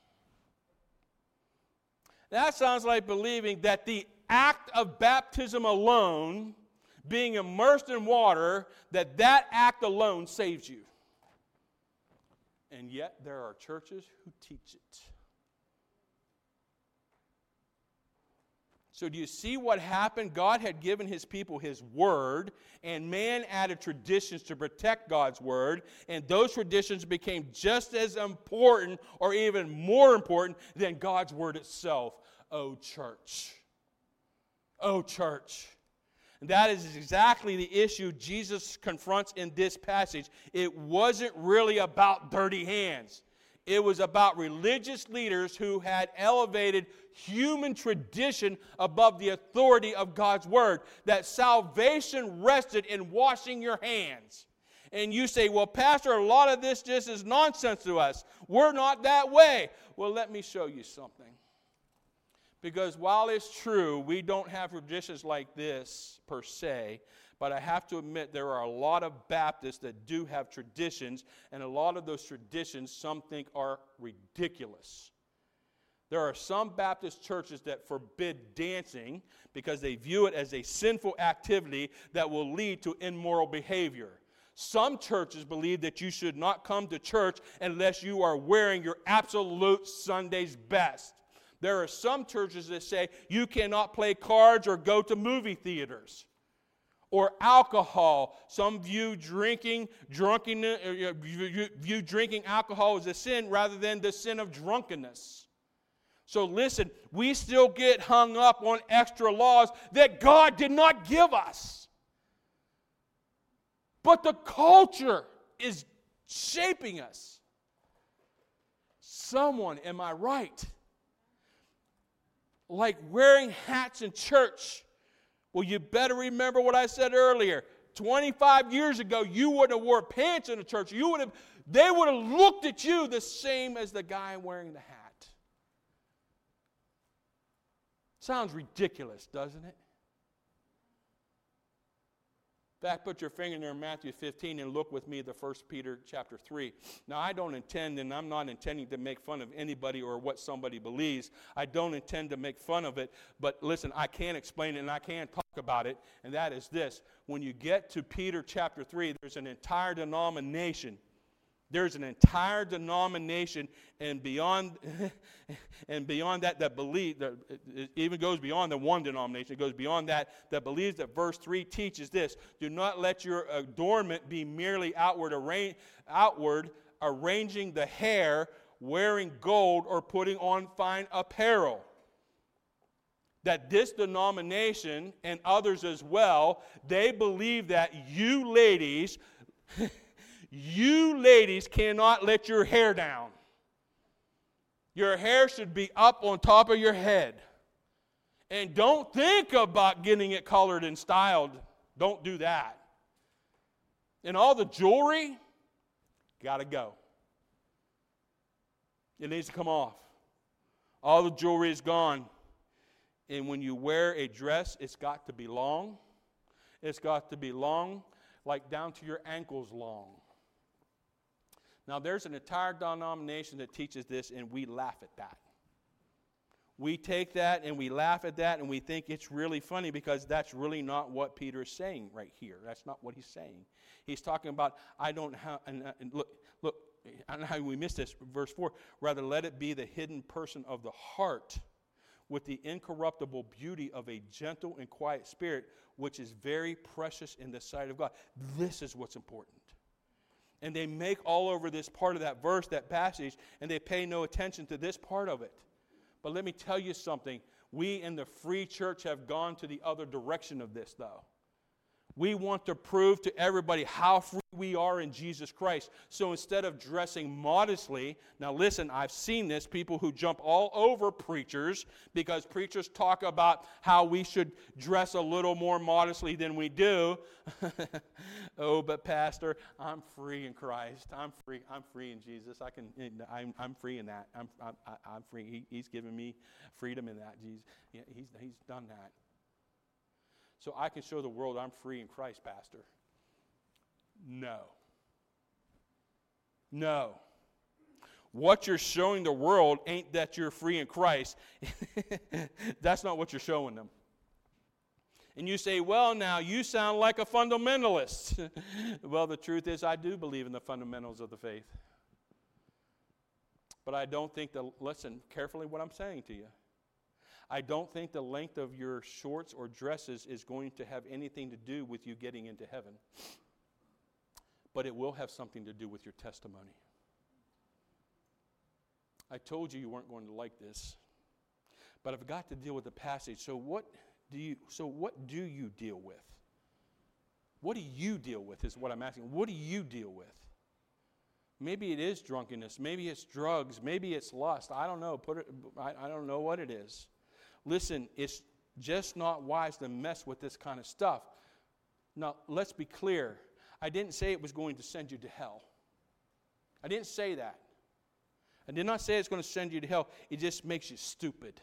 That sounds like believing that the act of baptism alone, being immersed in water, that act alone saves you. And yet there are churches who teach it. So do you see what happened? God had given his people his word, and man added traditions to protect God's word, and those traditions became just as important or even more important than God's word itself. Oh, church. Oh, church. And that is exactly the issue Jesus confronts in this passage. It wasn't really about dirty hands. It was about religious leaders who had elevated human tradition above the authority of God's word. That salvation rested in washing your hands. And you say, well, Pastor, a lot of this just is nonsense to us. We're not that way. Well, let me show you something. Because while it's true, we don't have traditions like this per se, but I have to admit there are a lot of Baptists that do have traditions, and a lot of those traditions some think are ridiculous. There are some Baptist churches that forbid dancing because they view it as a sinful activity that will lead to immoral behavior. Some churches believe that you should not come to church unless you are wearing your absolute Sunday's best. There are some churches that say you cannot play cards or go to movie theaters. Or alcohol. Some view drinking alcohol as a sin rather than the sin of drunkenness. So listen, we still get hung up on extra laws that God did not give us. But the culture is shaping us. Someone, am I right? Like wearing hats in church. Well, you better remember what I said earlier. 25 years ago, you wouldn't have wore pants in the church. They would have looked at you the same as the guy wearing the hat. Sounds ridiculous, doesn't it? In fact, put your finger there in Matthew 15 and look with me to 1 Peter chapter 3. Now, I don't intend, and I'm not intending to make fun of anybody or what somebody believes. I don't intend to make fun of it. But listen, I can explain it and I can talk about it. And that is this. When you get to Peter chapter 3, there's an entire denomination. There's an entire denomination, and beyond that believe, it even goes beyond the one denomination. It goes beyond that believes that verse 3 teaches this: do not let your adornment be merely outward, arranging the hair, wearing gold, or putting on fine apparel. That this denomination and others as well, they believe that you ladies cannot let your hair down. Your hair should be up on top of your head. And don't think about getting it colored and styled. Don't do that. And all the jewelry, got to go. It needs to come off. All the jewelry is gone. And when you wear a dress, it's got to be long. It's got to be long, like down to your ankles long. Now, there's an entire denomination that teaches this, and we laugh at that. We take that and we laugh at that, and we think it's really funny because that's really not what Peter is saying right here. That's not what he's saying. He's talking about, look, I don't know how we missed this, verse 4. Rather, let it be the hidden person of the heart with the incorruptible beauty of a gentle and quiet spirit, which is very precious in the sight of God. This is what's important. And they make all over this part of that verse, that passage, and they pay no attention to this part of it. But let me tell you something. We in the free church have gone to the other direction of this, though. We want to prove to everybody how free we are in Jesus Christ. So instead of dressing modestly, now listen, I've seen this, people who jump all over preachers because preachers talk about how we should dress a little more modestly than we do. Oh, but Pastor, I'm free in Christ. I'm free in Jesus. I'm free in that. I'm free. He's given me freedom in that. Jesus, yeah, he's done that. So I can show the world I'm free in Christ, Pastor. No. What you're showing the world ain't that you're free in Christ. That's not what you're showing them. And you say, well, now you sound like a fundamentalist. Well, the truth is I do believe in the fundamentals of the faith. But I don't think listen carefully what I'm saying to you. I don't think the length of your shorts or dresses is going to have anything to do with you getting into heaven. But it will have something to do with your testimony. I told you weren't going to like this. But I've got to deal with the passage. So what do you deal with? What do you deal with is what I'm asking. What do you deal with? Maybe it is drunkenness. Maybe it's drugs. Maybe it's lust. I don't know. I don't know what it is. Listen, it's just not wise to mess with this kind of stuff. Now, let's be clear. I didn't say it was going to send you to hell. I didn't say that. I did not say it's going to send you to hell. It just makes you stupid.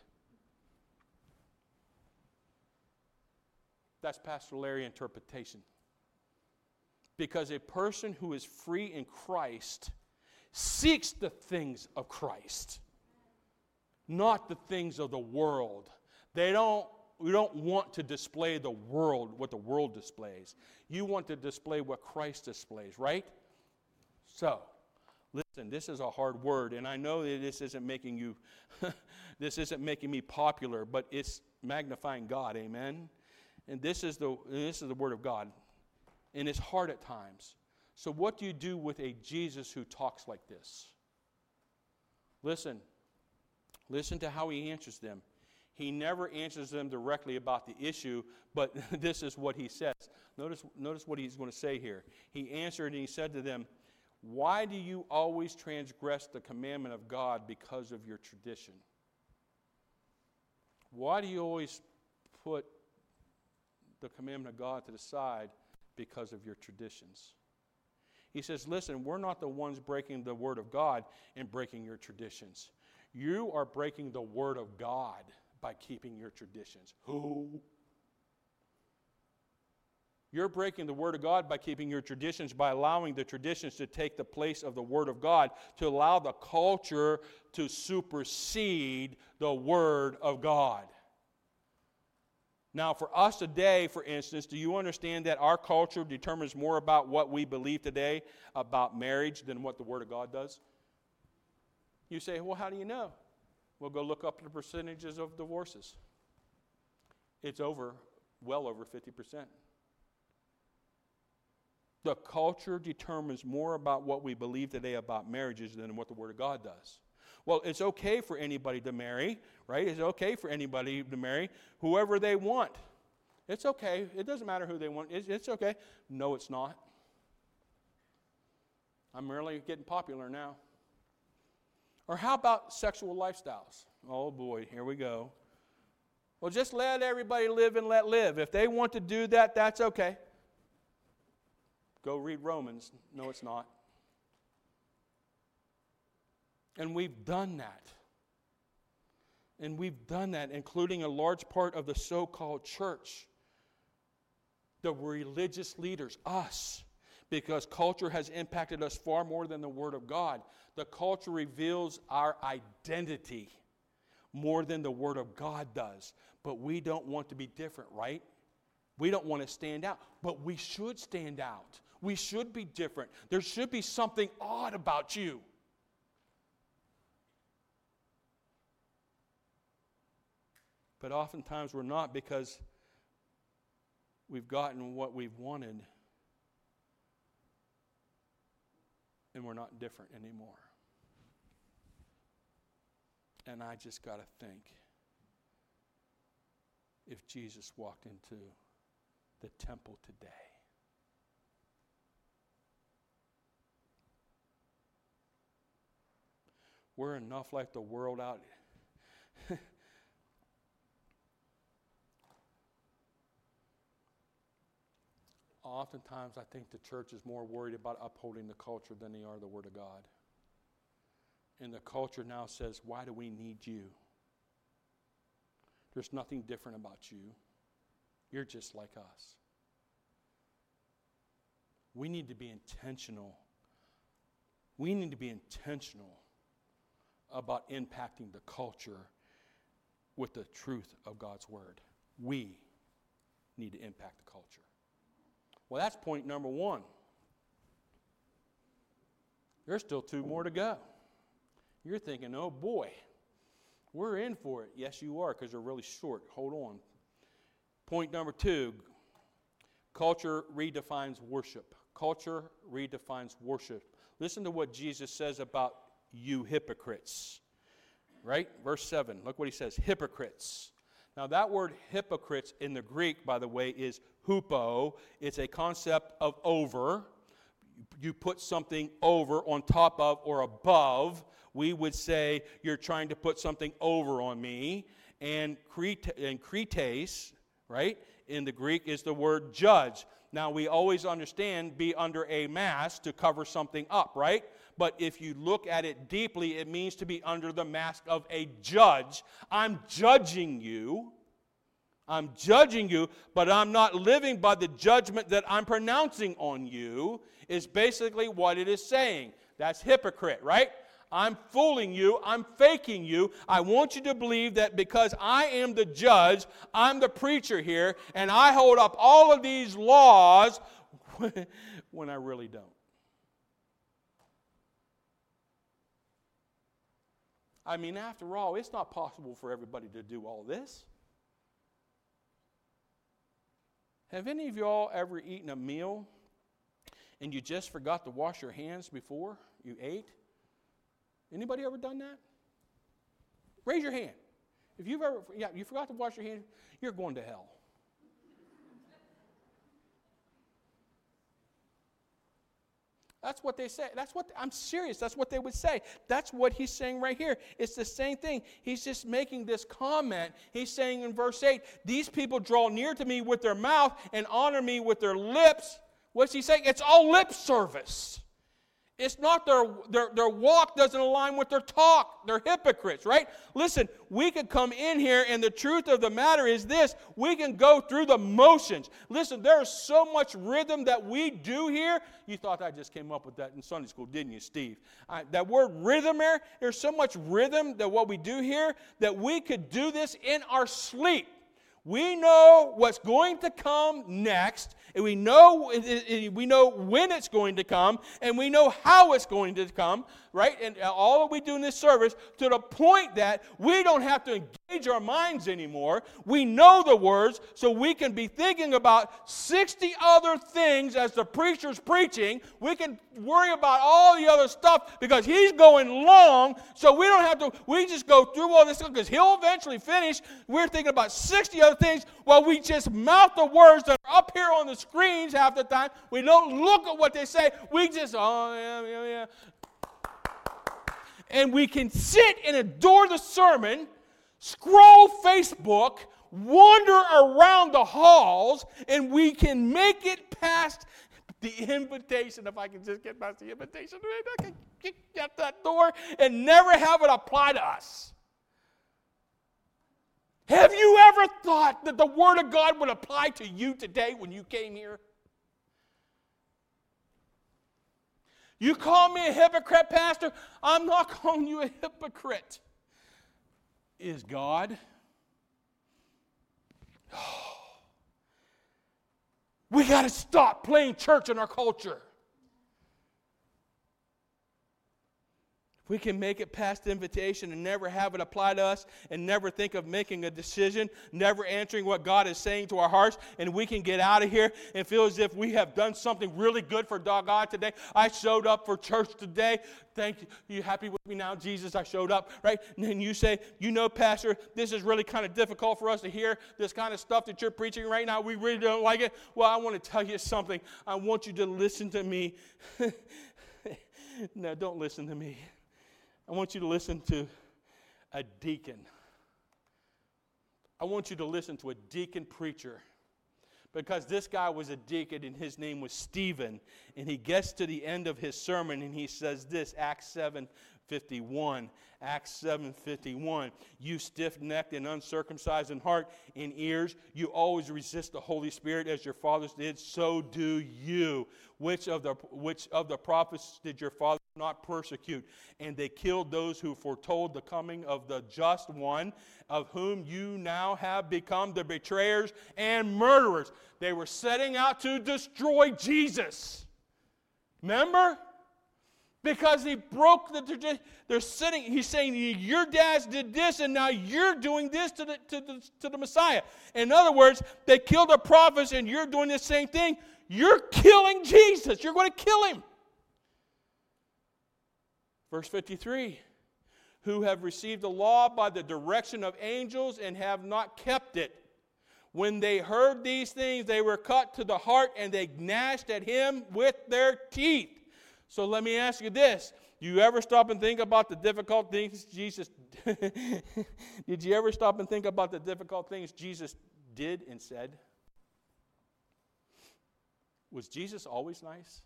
That's Pastor Larry interpretation. Because a person who is free in Christ seeks the things of Christ, not the things of the world. We don't want to display the world, what the world displays. You want to display what Christ displays, right? So, listen, this is a hard word, and I know that this isn't making you, this isn't making me popular, but it's magnifying God, amen? And this is the word of God, and it's hard at times. So what do you do with a Jesus who talks like this? Listen to how he answers them. He never answers them directly about the issue, but this is what he says. Notice what he's going to say here. He answered and he said to them, "Why do you always transgress the commandment of God because of your tradition?" Why do you always put the commandment of God to the side because of your traditions? He says, listen, we're not the ones breaking the word of God and breaking your traditions. You are breaking the word of God by keeping your traditions. Who? You're breaking the word of God by keeping your traditions, by allowing the traditions to take the place of the word of God, to allow the culture to supersede the word of God. Now, for us today, for instance, do you understand that our culture determines more about what we believe today about marriage than what the Word of God does? You say, well, how do you know? Well, go look up the percentages of divorces. It's well over 50%. The culture determines more about what we believe today about marriages than what the Word of God does. Well, it's okay for anybody to marry, right? It's okay for anybody to marry whoever they want. It's okay. It doesn't matter who they want. It's okay. No, it's not. I'm really getting popular now. Or how about sexual lifestyles? Oh, boy, here we go. Well, just let everybody live and let live. If they want to do that, that's okay. Go read Romans. No, it's not. And we've done that. And we've done that, including a large part of the so-called church. The religious leaders, us. Because culture has impacted us far more than the Word of God. The culture reveals our identity more than the Word of God does. But we don't want to be different, right? We don't want to stand out. But we should stand out. We should be different. There should be something odd about you. But oftentimes we're not, because we've gotten what we've wanted and we're not different anymore. And I just got to think, if Jesus walked into the temple today, we're enough like the world out. Oftentimes, I think the church is more worried about upholding the culture than they are the Word of God. And the culture now says, why do we need you? There's nothing different about you. You're just like us. We need to be intentional. We need to be intentional about impacting the culture with the truth of God's Word. We need to impact the culture. Well, that's point number one. There's still two more to go. You're thinking, oh boy, we're in for it. Yes, you are, because they're really short. Hold on. Point number two, culture redefines worship. Culture redefines worship. Listen to what Jesus says about you hypocrites. Right? Verse 7, look what he says, hypocrites. Now that word hypocrites in the Greek, by the way, is hupo. It's a concept of over. You put something over, on top of, or above. We would say you're trying to put something over on me. And krites, right, in the Greek is the word judge. Now, we always understand be under a mask to cover something up, right? But if you look at it deeply, it means to be under the mask of a judge. I'm judging you. I'm judging you, but I'm not living by the judgment that I'm pronouncing on you, is basically what it is saying. That's hypocrite, right? I'm fooling you. I'm faking you. I want you to believe that because I am the judge, I'm the preacher here, and I hold up all of these laws when I really don't. I mean, after all, it's not possible for everybody to do all this. Have any of y'all ever eaten a meal and you just forgot to wash your hands before you ate? Anybody ever done that? Raise your hand. If you've ever, you forgot to wash your hands, you're going to hell. That's what they say. I'm serious. That's what they would say. That's what he's saying right here. It's the same thing. He's just making this comment. He's saying in verse 8, these people draw near to me with their mouth and honor me with their lips. What's he saying? It's all lip service. It's not their walk doesn't align with their talk. They're hypocrites, right? Listen, we could come in here and the truth of the matter is this. We can go through the motions. Listen, there's so much rhythm that we do here. You thought I just came up with that in Sunday school, didn't you, Steve? That word rhythm there, there's so much rhythm that what we do here that we could do this in our sleep. We know what's going to come next, and we know when it's going to come, and we know how it's going to come, right? And all that we do in this service to the point that we don't have to engage our minds anymore. We know the words, so we can be thinking about 60 other things as the preacher's preaching. We can worry about all the other stuff because he's going long, so we don't have to, we just go through all this stuff because he'll eventually finish. We're thinking about 60 other things while we just mouth the words that are up here on the screens half the time. We don't look at what they say. We just, yeah. And we can sit and adore the sermon, scroll Facebook, wander around the halls, and we can make it past the invitation. If I can just get past the invitation, I can get that door and never have it apply to us. Have you ever thought that the Word of God would apply to you today when you came here? You call me a hypocrite, Pastor? I'm not calling you a hypocrite. Is God? We got to stop playing church in our culture. We can make it past the invitation and never have it apply to us and never think of making a decision, never answering what God is saying to our hearts, and we can get out of here and feel as if we have done something really good for God today. I showed up for church today. Thank you. You happy with me now, Jesus? I showed up, right? And then you say, Pastor, this is really kind of difficult for us to hear, this kind of stuff that you're preaching right now. We really don't like it. Well, I want to tell you something. I want you to listen to me. No, don't listen to me. I want you to listen to a deacon. I want you to listen to a deacon preacher. Because this guy was a deacon and his name was Stephen. And he gets to the end of his sermon and he says this, Acts 7:51. Acts 7:51. You stiff-necked and uncircumcised in heart and ears, you always resist the Holy Spirit as your fathers did, so do you. Which of the prophets did your father not persecute? And they killed those who foretold the coming of the just one, of whom you now have become the betrayers and murderers. They were setting out to destroy Jesus. Remember? Because he broke the tradition. He's saying, your dads did this, and now you're doing this to the Messiah. In other words, they killed the prophets, and you're doing the same thing. You're killing Jesus. You're going to kill him. Verse 53, who have received the law by the direction of angels and have not kept it. When they heard these things, they were cut to the heart, and they gnashed at him with their teeth. So let me ask you this. Do you ever stop and think about the difficult things Jesus did you ever stop and think about the difficult things Jesus did and said? Was Jesus always nice?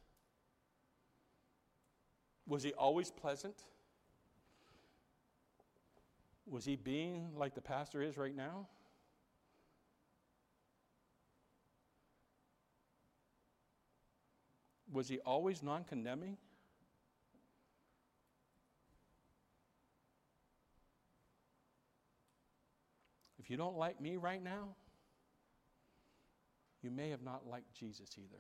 Was he always pleasant? Was he being like the pastor is right now? Was he always non-condemning? If you don't like me right now, you may have not liked Jesus either.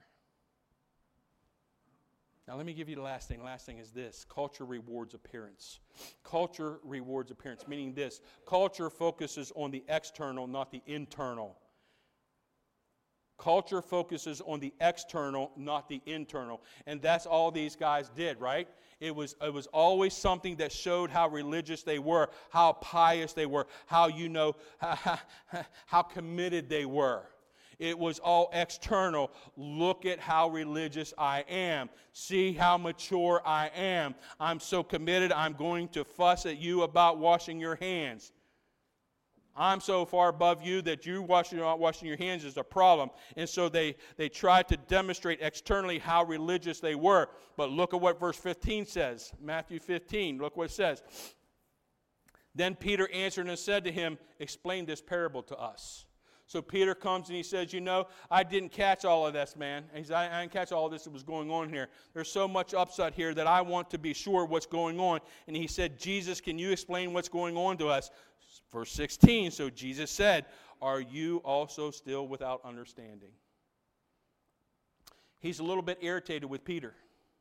Now let me give you the last thing. Last thing is this. Culture rewards appearance. Culture rewards appearance, meaning this. Culture focuses on the external, not the internal. Culture focuses on the external, not the internal. And that's all these guys did, right? It was always something that showed how religious they were, how pious they were, how how committed they were. It was all external. Look at how religious I am. See how mature I am. I'm so committed, I'm going to fuss at you about washing your hands. I'm so far above you that you not washing your hands is a problem. And so they tried to demonstrate externally how religious they were. But look at what verse 15 says. Matthew 15, look what it says. Then Peter answered and said to him, explain this parable to us. So Peter comes and he says, I didn't catch all of this, man. He said, I didn't catch all of this that was going on here. There's so much upside here that I want to be sure what's going on. And he said, Jesus, can you explain what's going on to us? Verse 16, so Jesus said, are you also still without understanding? He's a little bit irritated with Peter.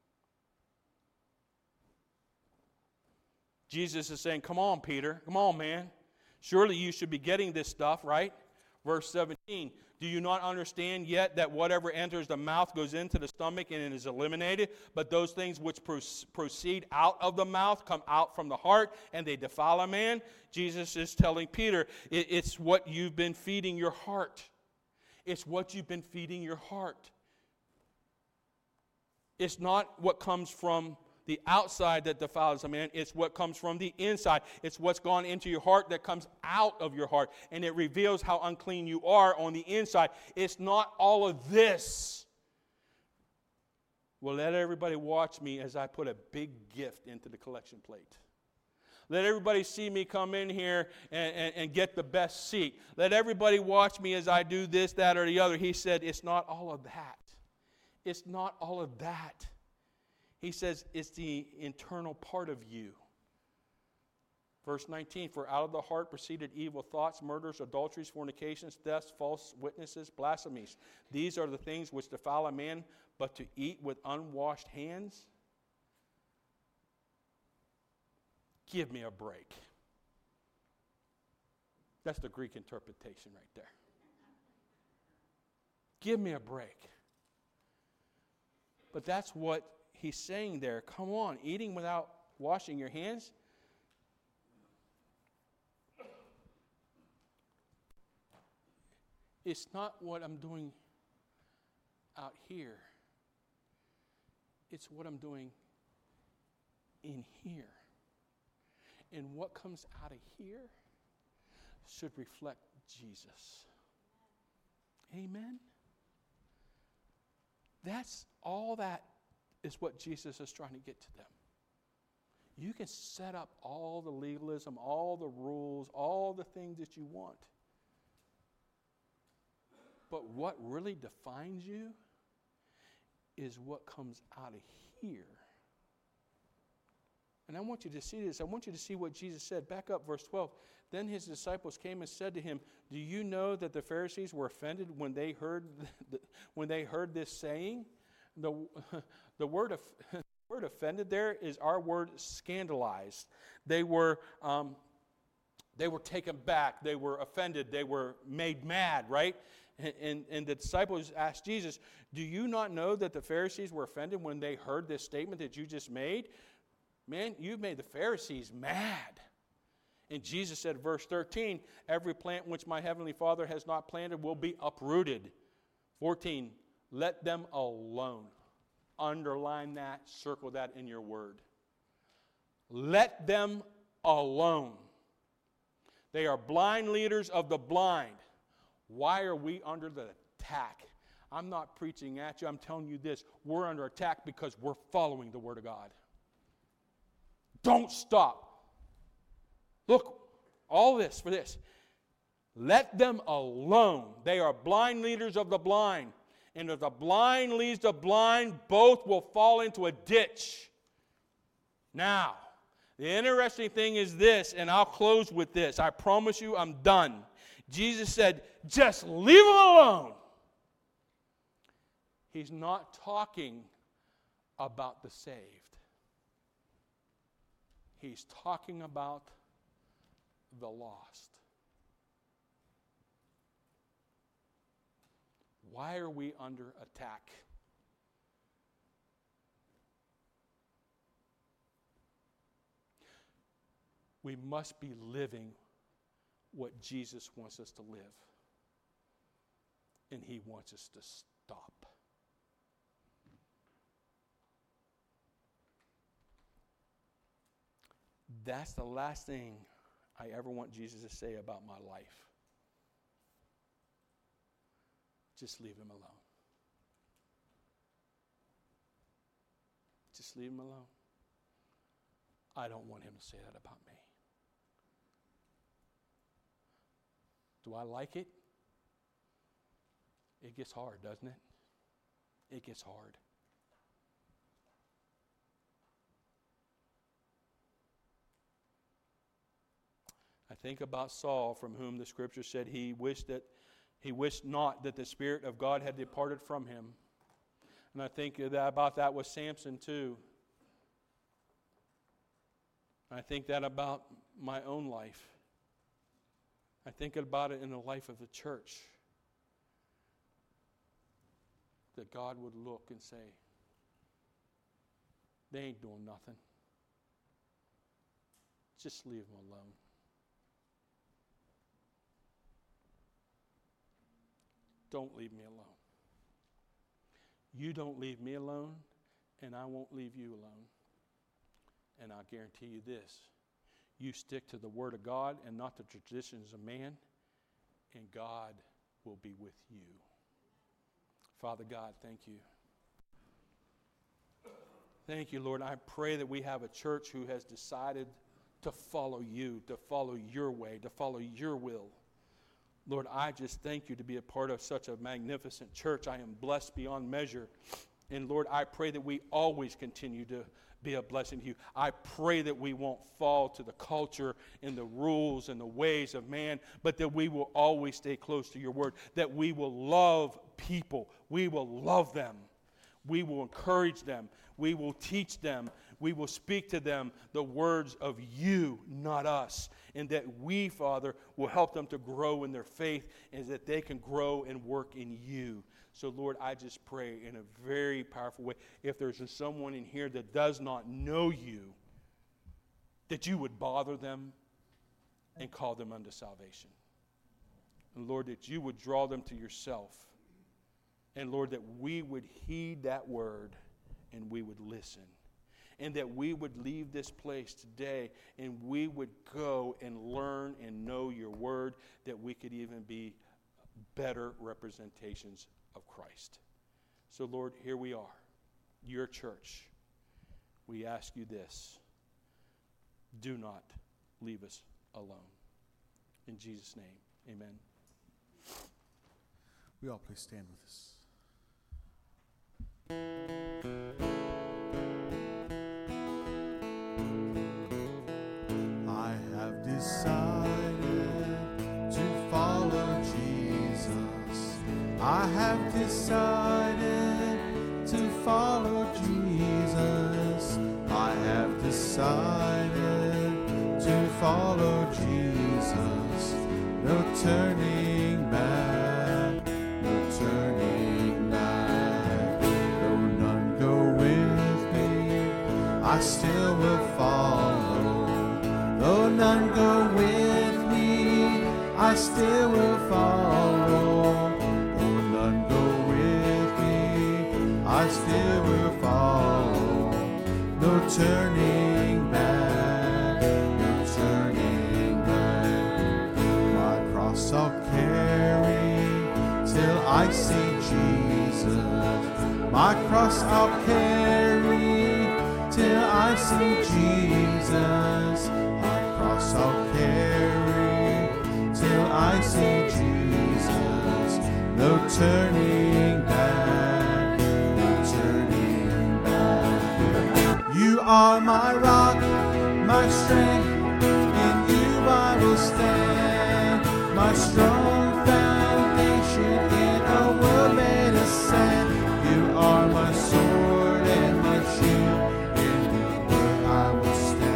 Jesus is saying, come on, Peter. Come on, man. Surely you should be getting this stuff, right? Verse 17, do you not understand yet that whatever enters the mouth goes into the stomach and it is eliminated? But those things which proceed out of the mouth come out from the heart and they defile a man. Jesus is telling Peter, it's what you've been feeding your heart. It's what you've been feeding your heart. It's not what comes from the outside that defiles a man. It's what comes from the inside. It's what's gone into your heart that comes out of your heart. And it reveals how unclean you are on the inside. It's not all of this. Well, let everybody watch me as I put a big gift into the collection plate. Let everybody see me come in here and get the best seat. Let everybody watch me as I do this, that, or the other. He said, it's not all of that. It's not all of that. He says it's the internal part of you. Verse 19, for out of the heart proceeded evil thoughts, murders, adulteries, fornications, thefts, false witnesses, blasphemies. These are the things which defile a man, but to eat with unwashed hands? Give me a break. That's the Greek interpretation right there. Give me a break. But that's what he's saying there. Come on, eating without washing your hands? It's not what I'm doing out here. It's what I'm doing in here. And what comes out of here should reflect Jesus. Amen? That's all that is what Jesus is trying to get to them. You can set up all the legalism, all the rules, all the things that you want. But what really defines you is what comes out of here. And I want you to see this. I want you to see what Jesus said. Back up, verse 12. Then his disciples came and said to him, do you know that the Pharisees were offended when they heard this saying? The word offended there is our word scandalized. They were taken back. They were offended. They were made mad, right? And the disciples asked Jesus, do you not know that the Pharisees were offended when they heard this statement that you just made? Man, you've made the Pharisees mad. And Jesus said, verse 13, every plant which my heavenly Father has not planted will be uprooted. 14, let them alone. Underline that, circle that in your word. Let them alone. They are blind leaders of the blind. Why are we under the attack? I'm not preaching at you. I'm telling you this. We're under attack because we're following the Word of God. Don't stop. Look, all this for this. Let them alone. They are blind leaders of the blind. And if the blind leads the blind, both will fall into a ditch. Now, the interesting thing is this, and I'll close with this. I promise you I'm done. Jesus said, just leave them alone. He's not talking about the saved. He's talking about the lost. Why are we under attack? We must be living what Jesus wants us to live. And He wants us to stop. That's the last thing I ever want Jesus to say about my life. Just leave Him alone. Just leave Him alone. I don't want Him to say that about me. Do I like it? It gets hard, doesn't it? It gets hard. I think about Saul, from whom the Scripture said he wished not that the Spirit of God had departed from him. And I think about that with Samson too. I think that about my own life. I think about it in the life of the church. That God would look and say, they ain't doing nothing. Just leave them alone. Don't leave me alone. You don't leave me alone, and I won't leave you alone. And I'll guarantee you this. You stick to the Word of God and not the traditions of man, and God will be with you. Father God, thank you. Thank you, Lord. I pray that we have a church who has decided to follow you, to follow your way, to follow your will. Lord, I just thank you to be a part of such a magnificent church. I am blessed beyond measure. And Lord, I pray that we always continue to be a blessing to you. I pray that we won't fall to the culture and the rules and the ways of man, but that we will always stay close to your word, that we will love people. We will love them. We will encourage them. We will teach them. We will speak to them the words of you, not us. And that we, Father, will help them to grow in their faith and that they can grow and work in you. So, Lord, I just pray in a very powerful way, if there's someone in here that does not know you, that you would bother them and call them unto salvation. And, Lord, that you would draw them to yourself. And, Lord, that we would heed that word and we would listen. And that we would leave this place today and we would go and learn and know your word, that we could even be better representations of Christ. So, Lord, here we are, your church. We ask you this. Do not leave us alone. In Jesus' name, amen. We all please stand with us. I have decided to follow Jesus. I have decided to follow Jesus. I have decided to follow Jesus. No turning back, no turning back. Though none go with me, I still will follow. Though none go with me, I still will follow. Though none go with me, I still will follow. No turning back, no turning back. My cross I'll carry till I see Jesus. My cross I'll carry till I see Jesus. My cross I'll carry till I see Jesus. No turning back, no turning back. You are my rock, my strength. In you I will stand. My strong foundation in a world made of sand. You are my sword and my shield. In your word I will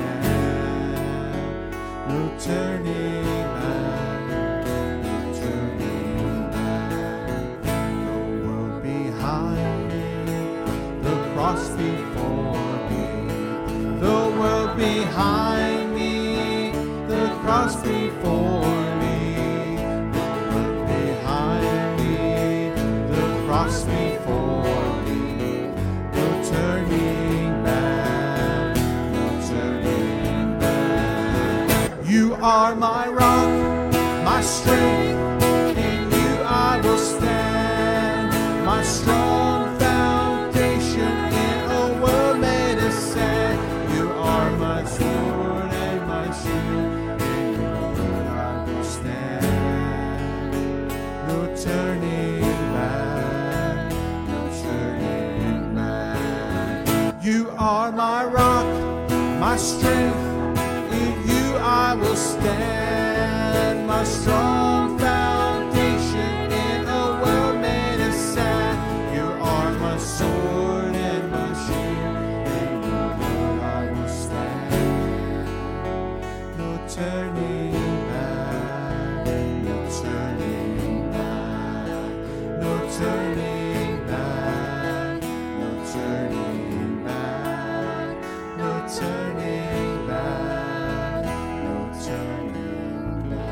stand. No turning back, no turning back. The world behind me, the cross before me. The world behind me, the cross before me. The world behind me, the cross before me. No turning back, no turning back. You are my rock, my strength. In you I will stand. My strong foundation in a world made of sand. You are my sword and my shield. In your word I will stand. No turning back, no turning back. You are my rock, my strength. In you I will stand. My strong foundation in a world made of sand. You are my sword and my shield. In your word I will stand. No turning back, no turning back, no turning back, no turning back, no turning back, no turning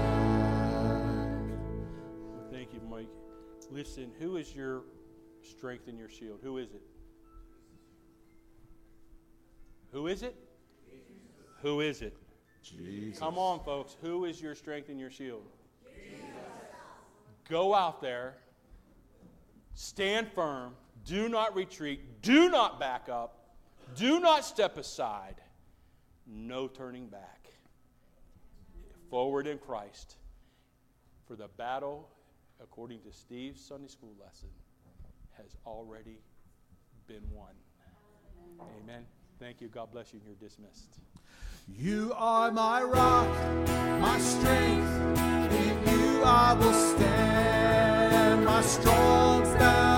back. Thank you, Mike. Listen, who is your strength and your shield? Who is it? Who is it? Who is it? Jesus. Come on, folks. Who is your strength and your shield? Jesus. Go out there. Stand firm. Do not retreat. Do not back up. Do not step aside. No turning back. Forward in Christ. For the battle, according to Steve's Sunday school lesson, has already been won. Amen. Thank you. God bless you. You're dismissed. You are my rock, my strength. In you I will stand. My strong foundation.